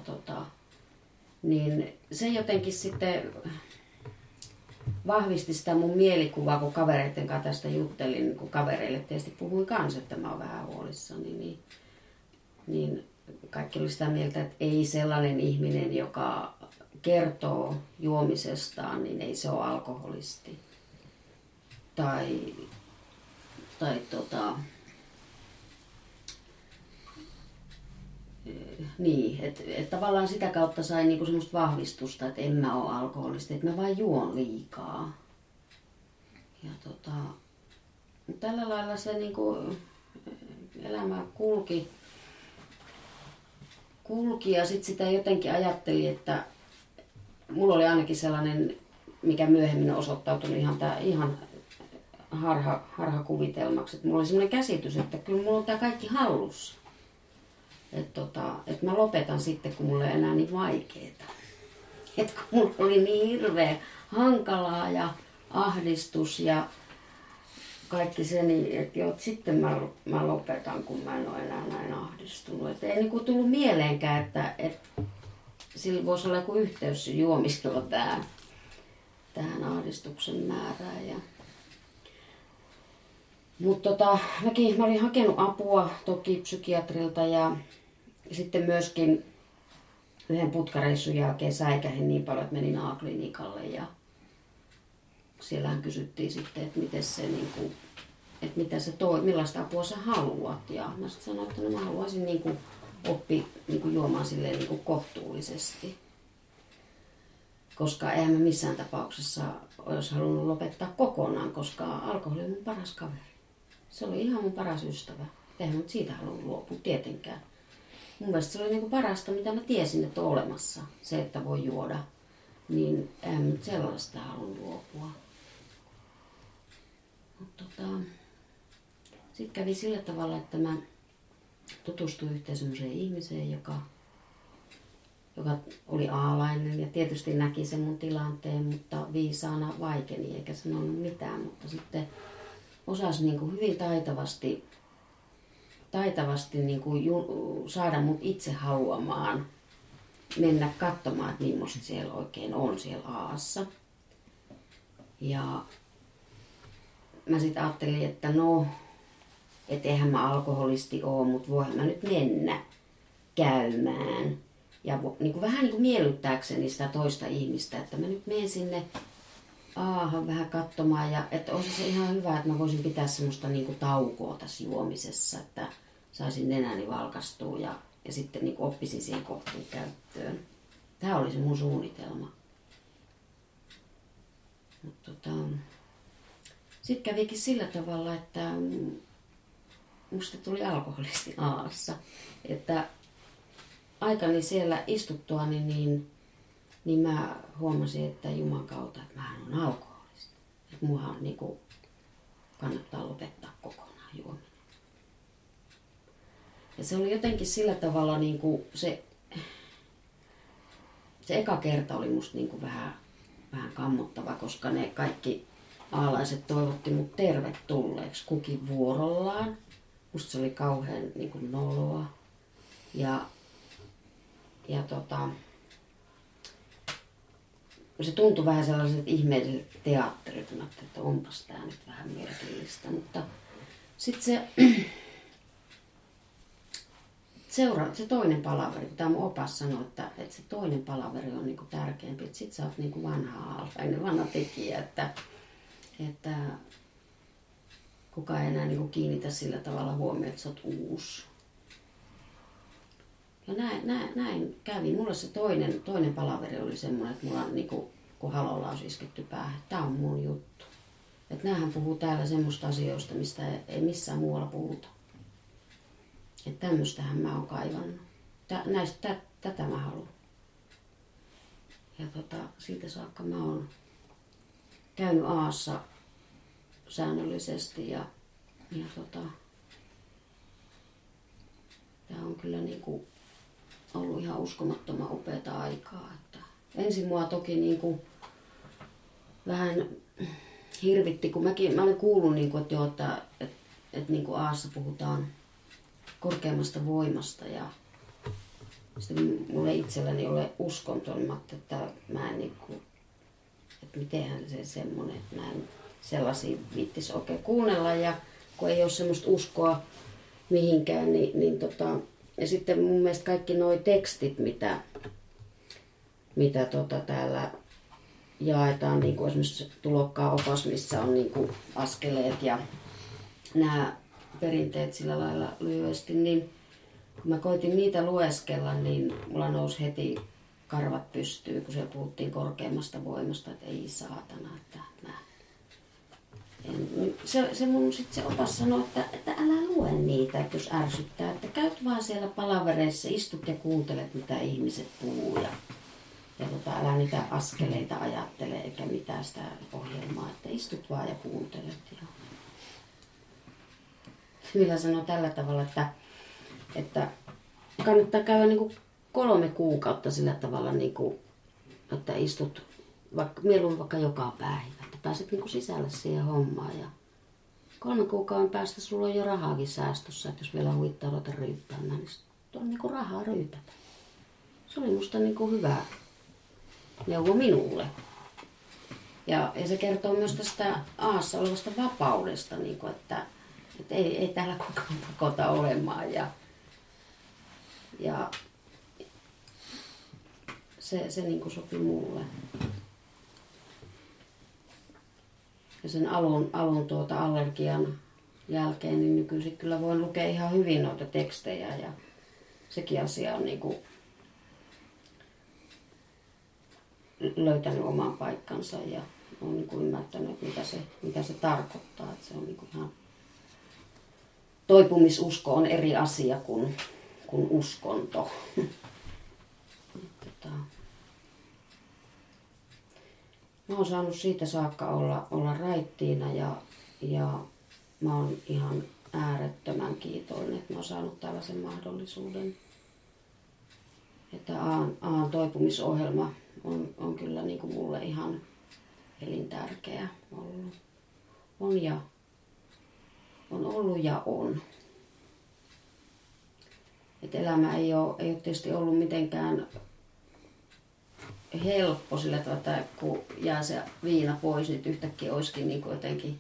niin se jotenkin sitten vahvisti sitä mun mielikuvaa, kun kavereiden kanssa tästä juttelin, kun kavereille tietysti puhuin kanssa, että mä oon vähän huolissani, niin kaikki oli sitä mieltä, että ei sellainen ihminen, joka kertoo juomisestaan, niin ei se ole alkoholisti. Tai niin, että tavallaan sitä kautta sai niinku semmoista vahvistusta, että en mä ole alkoholisti, että mä vaan juon liikaa. Ja tällä lailla se niinku elämä kulki ja sitten sitä jotenkin ajatteli, että mulla oli ainakin sellainen, mikä myöhemmin on osoittautunut ihan harhakuvitelmaksi. Että mulla oli sellainen käsitys, että kyllä mulla on tää kaikki hallussa. Että mä lopetan sitten, kun mulla ei enää niin vaikeeta. Että kun mulla oli niin hirveä hankalaa ja ahdistus ja kaikki se, niin että joo, sitten mä lopetan, kun mä en ole enää näin ahdistunut. Että ei niinku tullut mieleenkään, että sillä voisi olla joku yhteys juomisella tähän ahdistuksen määrään. Mutta mä olin hakenut apua toki psykiatrilta ja sitten myöskin yhden putkareissun jälkeen säikähin niin paljon, että menin A-klinikalle ja siellähän kysyttiin sitten, että miten se niinku, että mitä se millaista apua sä haluat. Ja mä sitten sanoin, että mä haluaisin niinku oppia niinku juomaan silleen niinku kohtuullisesti. Koska eihän mä missään tapauksessa olisi halunnut lopettaa kokonaan, koska alkoholi on mun paras kaveri. Se oli ihan mun paras ystävä. Eihän mä siitä halunnut luopua tietenkään. Mun mielestä se oli niinku parasta, mitä mä tiesin, että on olemassa. Se, että voi juoda. Niin eihän mä sellaista halunnut luopua. Sitten kävi sillä tavalla, että mä tutustuin yhteen semmoiseen ihmiseen, joka oli aalainen ja tietysti näki sen mun tilanteen, mutta viisaana vaikeni eikä sanonut mitään, mutta sitten osasi niin kuin hyvin taitavasti niin kuin saada mut itse haluamaan mennä katsomaan, että millaista siellä oikein on siellä Aassa. Ja mä sitten ajattelin, että et eihän mä alkoholisti ole, mutta voihan mä nyt mennä käymään. Ja niin kuin vähän niin kuin miellyttääkseni sitä toista ihmistä, että mä nyt menen sinne Aahan vähän katsomaan. Ja että olisi se ihan hyvä, että mä voisin pitää semmoista niin kuin taukoa tässä juomisessa, että saisin nenäni valkastua ja sitten niin kuin oppisin siihen kohtuun käyttöön. Tämä oli se mun suunnitelma. Sitten kävikin sillä tavalla, että musta tuli alkoholisti Aassa. Että aikani siellä istuttuani, niin mä huomasin, että Jumalan kautta, että mä on alkoholisti. Että muahan niin kuin kannattaa lopettaa kokonaan juominen. Ja se oli jotenkin sillä tavalla niin kuin se eka kerta oli musta niin kuin vähän kammottava, koska ne kaikki aalaiset toivotti mut tervetulleeksi kukin vuorollaan. Musta se oli kauhean niin kuin noloa. Ja se tuntui vähän sellaiset ihmeelliset teatterit, että onpas tää nyt vähän merkillistä. Mutta sitten se toinen palaveri, kun tämä mun opas sanoi, että se toinen palaveri on niinku tärkeämpi, että sit sä oot niinku vanha tekijä, että kukaan ei enää niinku kiinnitä sillä tavalla huomioon, että sä oot uusi. Ja näin kävi. Mulla se toinen palaveri oli semmoinen, että mulla niinku, kun halolla olisi isketty päähän, että tää on mun juttu. Että näähän puhuu täällä semmoista asioista, mistä ei missään muualla puhuta. Että tämmöstähän mä oon kaivannut. Tätä mä haluan. Ja siitä saakka mä oon käynyt Aassa säännöllisesti ja tää on kyllä niinku ollut ihan uskomattoman upeata aikaa. Että ensin mua toki niinku vähän hirvitti, kun mä olin kuullut, niinku, että niinku Aassa puhutaan korkeammasta voimasta ja sitten mulla itselläni ole uskontoimatta, että mä en niinku, että mitenhän se semmonen, että mä en sellaisia viittisi oikein kuunnella ja kun ei ole semmoista uskoa mihinkään, niin ja sitten mun mielestä kaikki nuo tekstit, mitä täällä jaetaan, niin kuin esimerkiksi tulokkaan opas, missä on niin kuin askeleet ja nämä perinteet sillä lailla lyhyesti, niin kun mä koitin niitä lueskella, niin mulla nousi heti karvat pystyyn, kun siellä puhuttiin korkeammasta voimasta, että ei saatana, että se mun sit se opas sanoi, että älä lue niitä, että jos ärsyttää, että käyt vaan siellä palavereissa, istut ja kuuntelet, mitä ihmiset puhuu ja älä niitä askeleita ajattele eikä mitään sitä ohjelmaa, että istut vaan ja kuuntelet. Ja Millä sanoi tällä tavalla, että kannattaa käydä niin kuin 3 kuukautta sillä tavalla, niin kuin, että istut mieluummin vaikka joka päivä, että pääset niin kuin sisälle siihen hommaan. Ja 3 kuukauden päästä sulla on jo rahaakin säästössä, että jos vielä huittaa ruveta ryyppäämään, niin on niin kuin rahaa ryypätä. Se oli musta niin kuin hyvä neuvo minulle. Ja se kertoo myös tästä aassa olevasta vapaudesta, niin kuin, että ei täällä kukaan pakota olemaan. Ja se niin kuin sopi mulle. Ja sen alun allergian jälkeen, niin nykyisin kyllä voin lukea ihan hyvin noita tekstejä. Ja sekin asia on niin kuin löytänyt oman paikkansa ja olen niin kuin ymmärtänyt, mitä se tarkoittaa. Että se on niin kuin ihan toipumisusko on eri asia kuin uskonto. Mä oon saanut siitä saakka olla raittiina ja mä oon ihan äärettömän kiitollinen, että mä oon saanut tällaisen mahdollisuuden. Että Aan toipumisohjelma on kyllä niin kuin mulle ihan elintärkeä ollut. On ollut ja on. Et elämä ei ole tietysti ollut mitenkään helppo sillä tavalla, että kun jää se viina pois, niin yhtäkkiä olisikin niin kuin jotenkin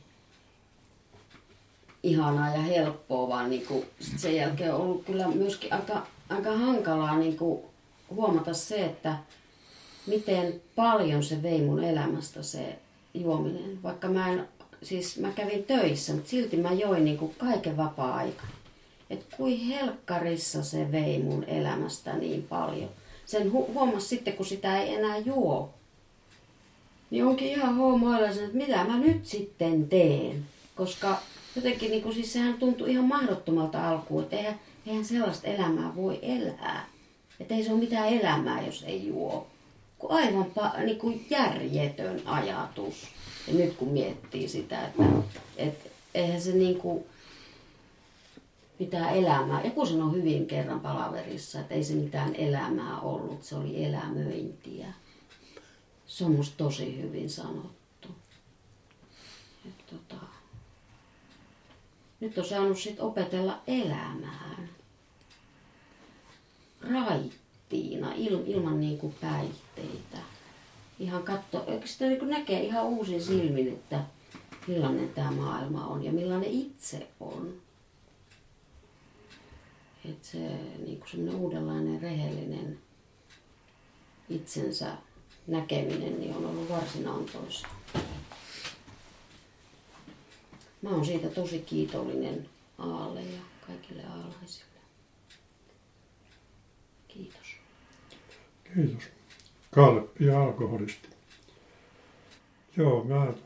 ihanaa ja helppoa, vaan niin kuin sen jälkeen on ollut kyllä myöskin aika hankalaa niin kuin huomata se, että miten paljon se vei mun elämästä se juominen. Vaikka mä kävin töissä, mutta silti mä join niin kuin kaiken vapaa-aika. Että kuin helkkarissa se vei mun elämästä niin paljon. Sen huomasi sitten, kun sitä ei enää juo. Niin onkin ihan hoomoilaisen, että mitä mä nyt sitten teen. Koska jotenkin niin kuin, siis sehän tuntui ihan mahdottomalta alkuun, että eihän sellaista elämää voi elää. Että ei se ole mitään elämää, jos ei juo. Aivan niin kuin järjetön ajatus. Ja nyt kun miettii sitä, että eihän se niin kuin mitään elämää. Joku sanoi hyvin kerran palaverissa, että ei se mitään elämää ollut, se oli elämöintiä. Se on musta tosi hyvin sanottu. Nyt on saanut sit opetella elämään. Raittiina, ilman niinku päihteitä. Ihan sitä niinku näkee ihan uusin silmin, että millainen tämä maailma on ja millainen itse on. Että se niinku semmoinen uudenlainen rehellinen itsensä näkeminen niin on ollut varsin antoisaa. Mä oon siitä tosi kiitollinen Aalle ja kaikille aalaisille. Kiitos. Kiitos. Kalppi ja alkoholisti. Joo,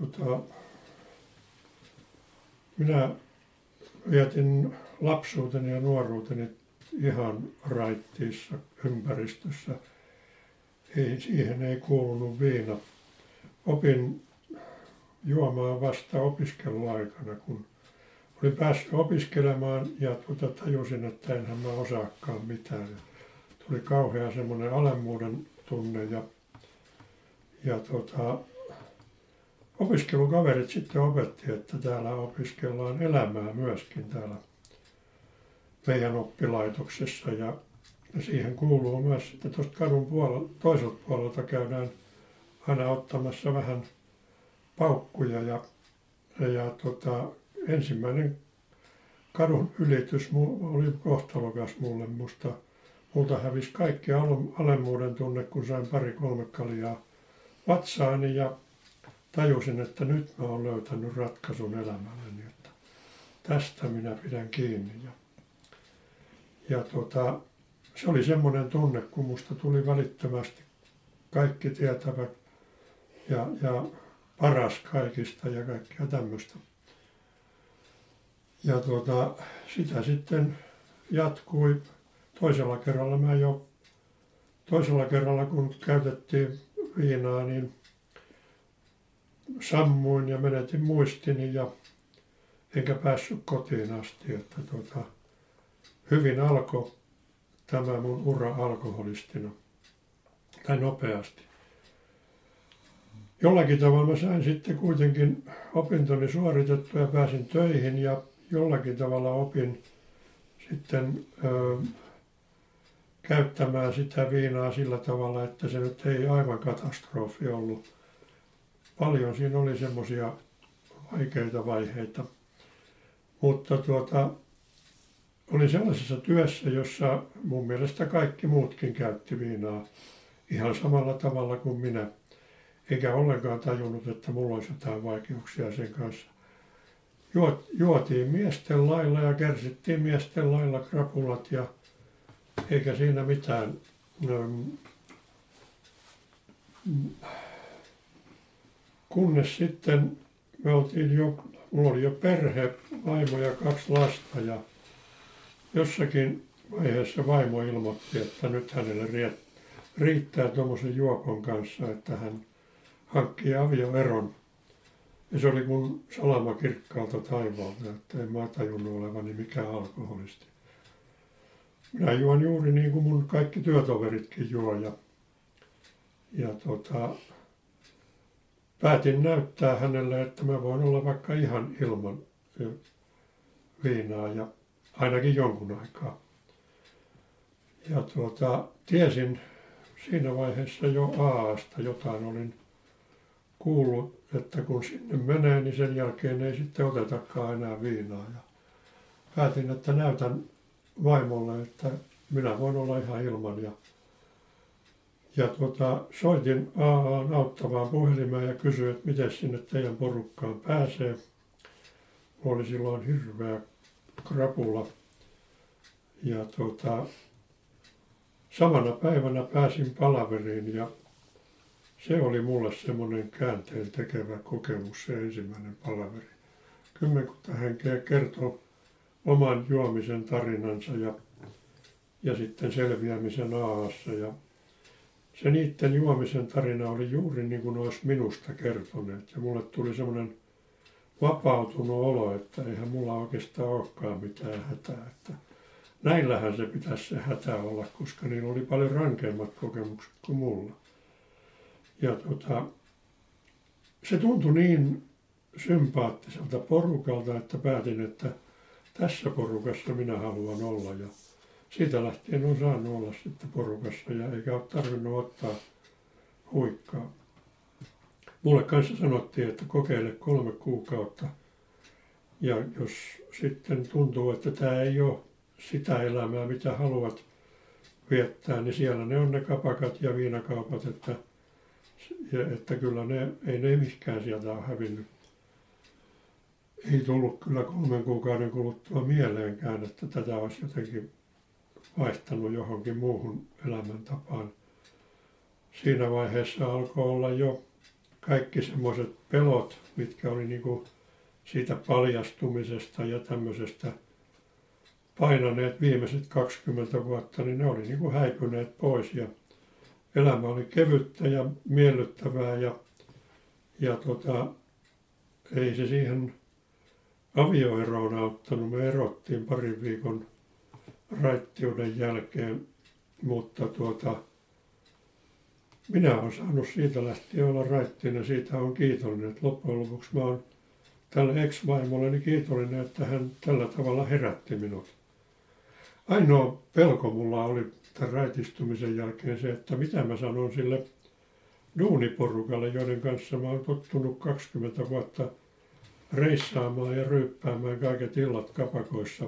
minä vietin lapsuuteni ja nuoruuteni ihan raittiissa ympäristössä. Siihen ei kuulunut viina. Opin juomaan vasta opiskeluaikana, kun olin päässyt opiskelemaan ja tajusin, että enhän mä osaakaan mitään. Tuli kauhea semmoinen alemmuuden tunne ja opiskelukaverit sitten opetti, että täällä opiskellaan elämää myöskin täällä meidän oppilaitoksessa ja siihen kuuluu myös, että tuosta kadun toiselta puolelta käydään aina ottamassa vähän paukkuja ja ensimmäinen kadun ylitys oli kohtalokas mulle. Multa hävisi kaikki alemmuuden tunne, kun sain 2-3 kaljaa vatsaani ja tajusin, että nyt mä oon löytänyt ratkaisun elämälleni, että tästä minä pidän kiinni. Ja se oli semmoinen tunne, kun musta tuli välittömästi kaikki tietävä ja paras kaikista ja kaikkea tämmöistä. Ja sitä sitten jatkui toisella kerralla kun käytettiin viinaa, niin sammuin ja menetin muistini ja enkä päässyt kotiin asti. Että hyvin alkoi tämä mun ura alkoholistina, tai nopeasti. Jollakin tavalla mä sain sitten kuitenkin opintoni suoritettua ja pääsin töihin ja jollakin tavalla opin sitten käyttämään sitä viinaa sillä tavalla, että se nyt ei aivan katastrofi ollut. Paljon siinä oli semmoisia vaikeita vaiheita, mutta olin sellaisessa työssä, jossa mun mielestä kaikki muutkin käytti viinaa ihan samalla tavalla kuin minä. Eikä ollenkaan tajunnut, että mulla olisi jotain vaikeuksia sen kanssa. Juotiin miesten lailla ja kärsittiin miesten lailla krapulat ja eikä siinä mitään. Kunnes sitten mulla oli jo perhe, vaimo ja 2 lasta ja jossakin vaiheessa vaimo ilmoitti, että nyt hänelle riittää tuommoisen juopon kanssa, että hän hankkii avioeron. Ja se oli kun salama kirkkaalta taivaalta, että en mä tajunnut olevani mikään alkoholisti. Minä juon juuri niin kuin mun kaikki työtoveritkin juo ja päätin näyttää hänelle, että mä voin olla vaikka ihan ilman viinaa ja ainakin jonkun aikaa. Ja tiesin siinä vaiheessa jo AA:sta jotain, olin kuullut, että kun sinne menee, niin sen jälkeen ei sitten otetakaan enää viinaa. Ja päätin, että näytän vaimolle, että minä voin olla ihan ilman. Ja soitin AA:n auttavaan puhelimeen ja kysyin, että miten sinne teidän porukkaan pääsee. Mulla oli silloin hirveä krapula. Ja samana päivänä pääsin palaveriin ja se oli mulle semmoinen käänteen tekevä kokemus, se ensimmäinen palaveri. 10 henkeä kertoi oman juomisen tarinansa ja sitten selviämisen AA:ssa. Ja se niiden juomisen tarina oli juuri niin kuin olisi minusta kertoneet. Ja mulle tuli semmoinen vapautunut olo, että eihän mulla oikeastaan olekaan mitään hätää. Että näillähän se pitäisi se hätä olla, koska niillä oli paljon rankemmat kokemukset kuin mulla. Ja se tuntui niin sympaattiselta porukalta, että päätin, että tässä porukassa minä haluan olla. Ja siitä lähtien on saanut olla sitten porukassa ja eikä ole tarvinnut ottaa huikkaa. Mulle kanssa sanottiin, että kokeile 3 kuukautta. Ja jos sitten tuntuu, että tämä ei ole sitä elämää, mitä haluat viettää, niin siellä ne on ne kapakat ja viinakaupat, että kyllä ei ne mihinkään sieltä ole hävinnyt. Ei tullut kyllä 3 kuukauden kuluttua mieleenkään, että tätä olisi jotenkin vaihtanut johonkin muuhun elämäntapaan. Siinä vaiheessa alkoi olla jo kaikki semmoiset pelot, mitkä oli niinku siitä paljastumisesta ja tämmöisestä painaneet viimeiset 20 vuotta, niin ne oli niinku häipyneet pois ja elämä oli kevyttä ja miellyttävää ja ei se siihen avioeroon auttanut. Me erottiin 2 viikon raittiuden jälkeen, mutta minä olen saanut siitä lähtien olla raittina, siitä on kiitollinen. Että loppujen lopuksi mä olen tälle ex-vaimolleni kiitollinen, että hän tällä tavalla herätti minut. Ainoa pelko mulla oli tämän raitistumisen jälkeen se, että mitä mä sanon sille duuniporukalle, joiden kanssa mä oon tottunut 20 vuotta reissaamaan ja ryyppäämään kaiket illat kapakoissa.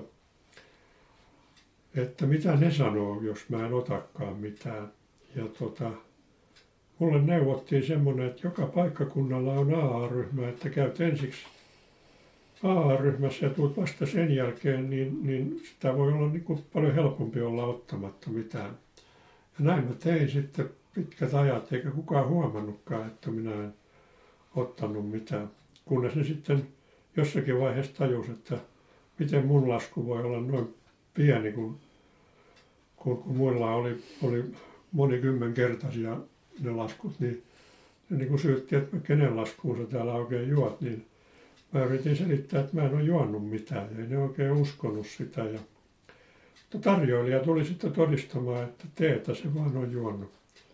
Että mitä ne sanoo, jos mä en otakaan mitään. Ja mulle neuvottiin semmoinen, että joka paikkakunnalla on AA-ryhmä, että käyt ensiksi AA-ryhmässä ja tulet vasta sen jälkeen, niin sitä voi olla niin kuin paljon helpompi olla ottamatta mitään. Ja näin mä tein sitten pitkät ajat, eikä kukaan huomannutkaan, että minä en ottanut mitään. Kunnes ne sitten jossakin vaiheessa tajus, että miten mun lasku voi olla noin pieni, kun muilla oli monikymmenkertaisia ne laskut, niin ne niin kuin syytti, että kenen laskuun sä täällä oikein juot, niin mä yritin selittää, että mä en ole juonut mitään, ja ei ne oikein uskonut sitä. Mutta tarjoilija tuli sitten todistamaan, että teetä se vaan on juonut.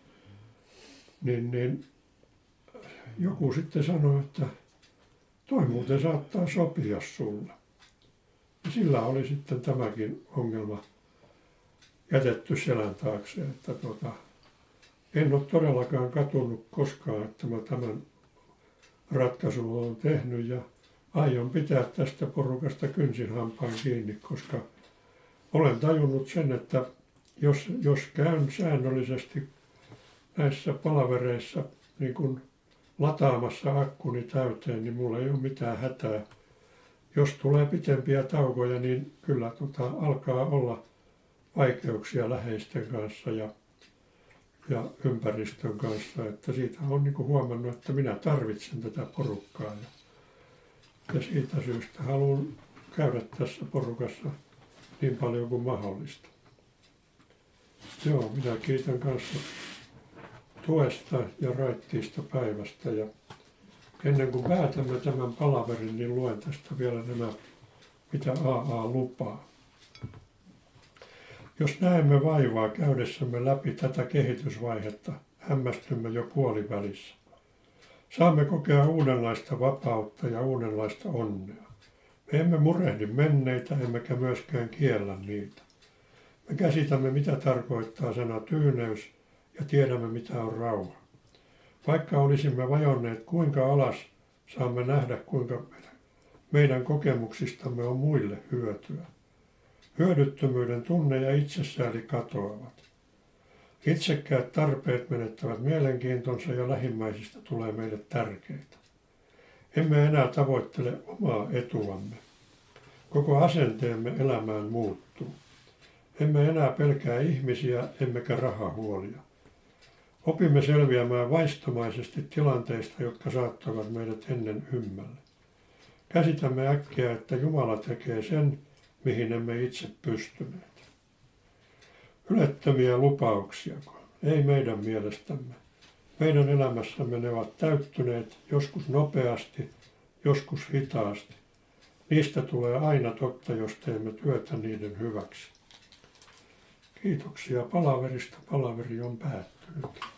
Niin joku sitten sanoi, että toi muuten saattaa sopia sulle. Ja sillä oli sitten tämäkin ongelma jätetty selän taakse, että en ole todellakaan katunut koskaan, että mä tämän ratkaisun olen tehnyt ja aion pitää tästä porukasta kynsin hampaan kiinni, koska olen tajunnut sen, että jos käyn säännöllisesti näissä palavereissa niin kun lataamassa akkuni täyteen, niin mulla ei ole mitään hätää. Jos tulee pitempiä taukoja, niin kyllä alkaa olla vaikeuksia läheisten kanssa ja ympäristön kanssa. Että siitä on niin kuin huomannut, että minä tarvitsen tätä porukkaa. Ja siitä syystä haluan käydä tässä porukassa niin paljon kuin mahdollista. Joo, minä kiitän kanssa tuesta ja raittiista päivästä. Ja ennen kuin päätämme tämän palaverin, niin luen tästä vielä nämä, mitä AA lupaa. Jos näemme vaivaa käydessämme läpi tätä kehitysvaihetta, hämmästymme jo puolivälissä. Saamme kokea uudenlaista vapautta ja uudenlaista onnea. Me emme murehdi menneitä, emmekä myöskään kiellä niitä. Me käsitämme, mitä tarkoittaa sana tyyneys ja tiedämme, mitä on rauha. Vaikka olisimme vajonneet kuinka alas, saamme nähdä, kuinka meidän kokemuksistamme on muille hyötyä. Hyödyttömyyden tunne ja itsesääli katoavat. Itsekkäät tarpeet menettävät mielenkiintonsa ja lähimmäisistä tulee meille tärkeitä. Emme enää tavoittele omaa etuamme. Koko asenteemme elämään muuttuu. Emme enää pelkää ihmisiä, emmekä rahahuolia. Opimme selviämään vaistomaisesti tilanteista, jotka saattavat meidät ennen ymmälle. Käsitämme äkkiä, että Jumala tekee sen, mihin emme itse pystyneet. Ylettömiä lupauksia, ei meidän mielestämme. Meidän elämässämme ne ovat täyttyneet, joskus nopeasti, joskus hitaasti. Niistä tulee aina totta, jos teemme työtä niiden hyväksi. Kiitoksia palaverista. Palaveri on päättynyt.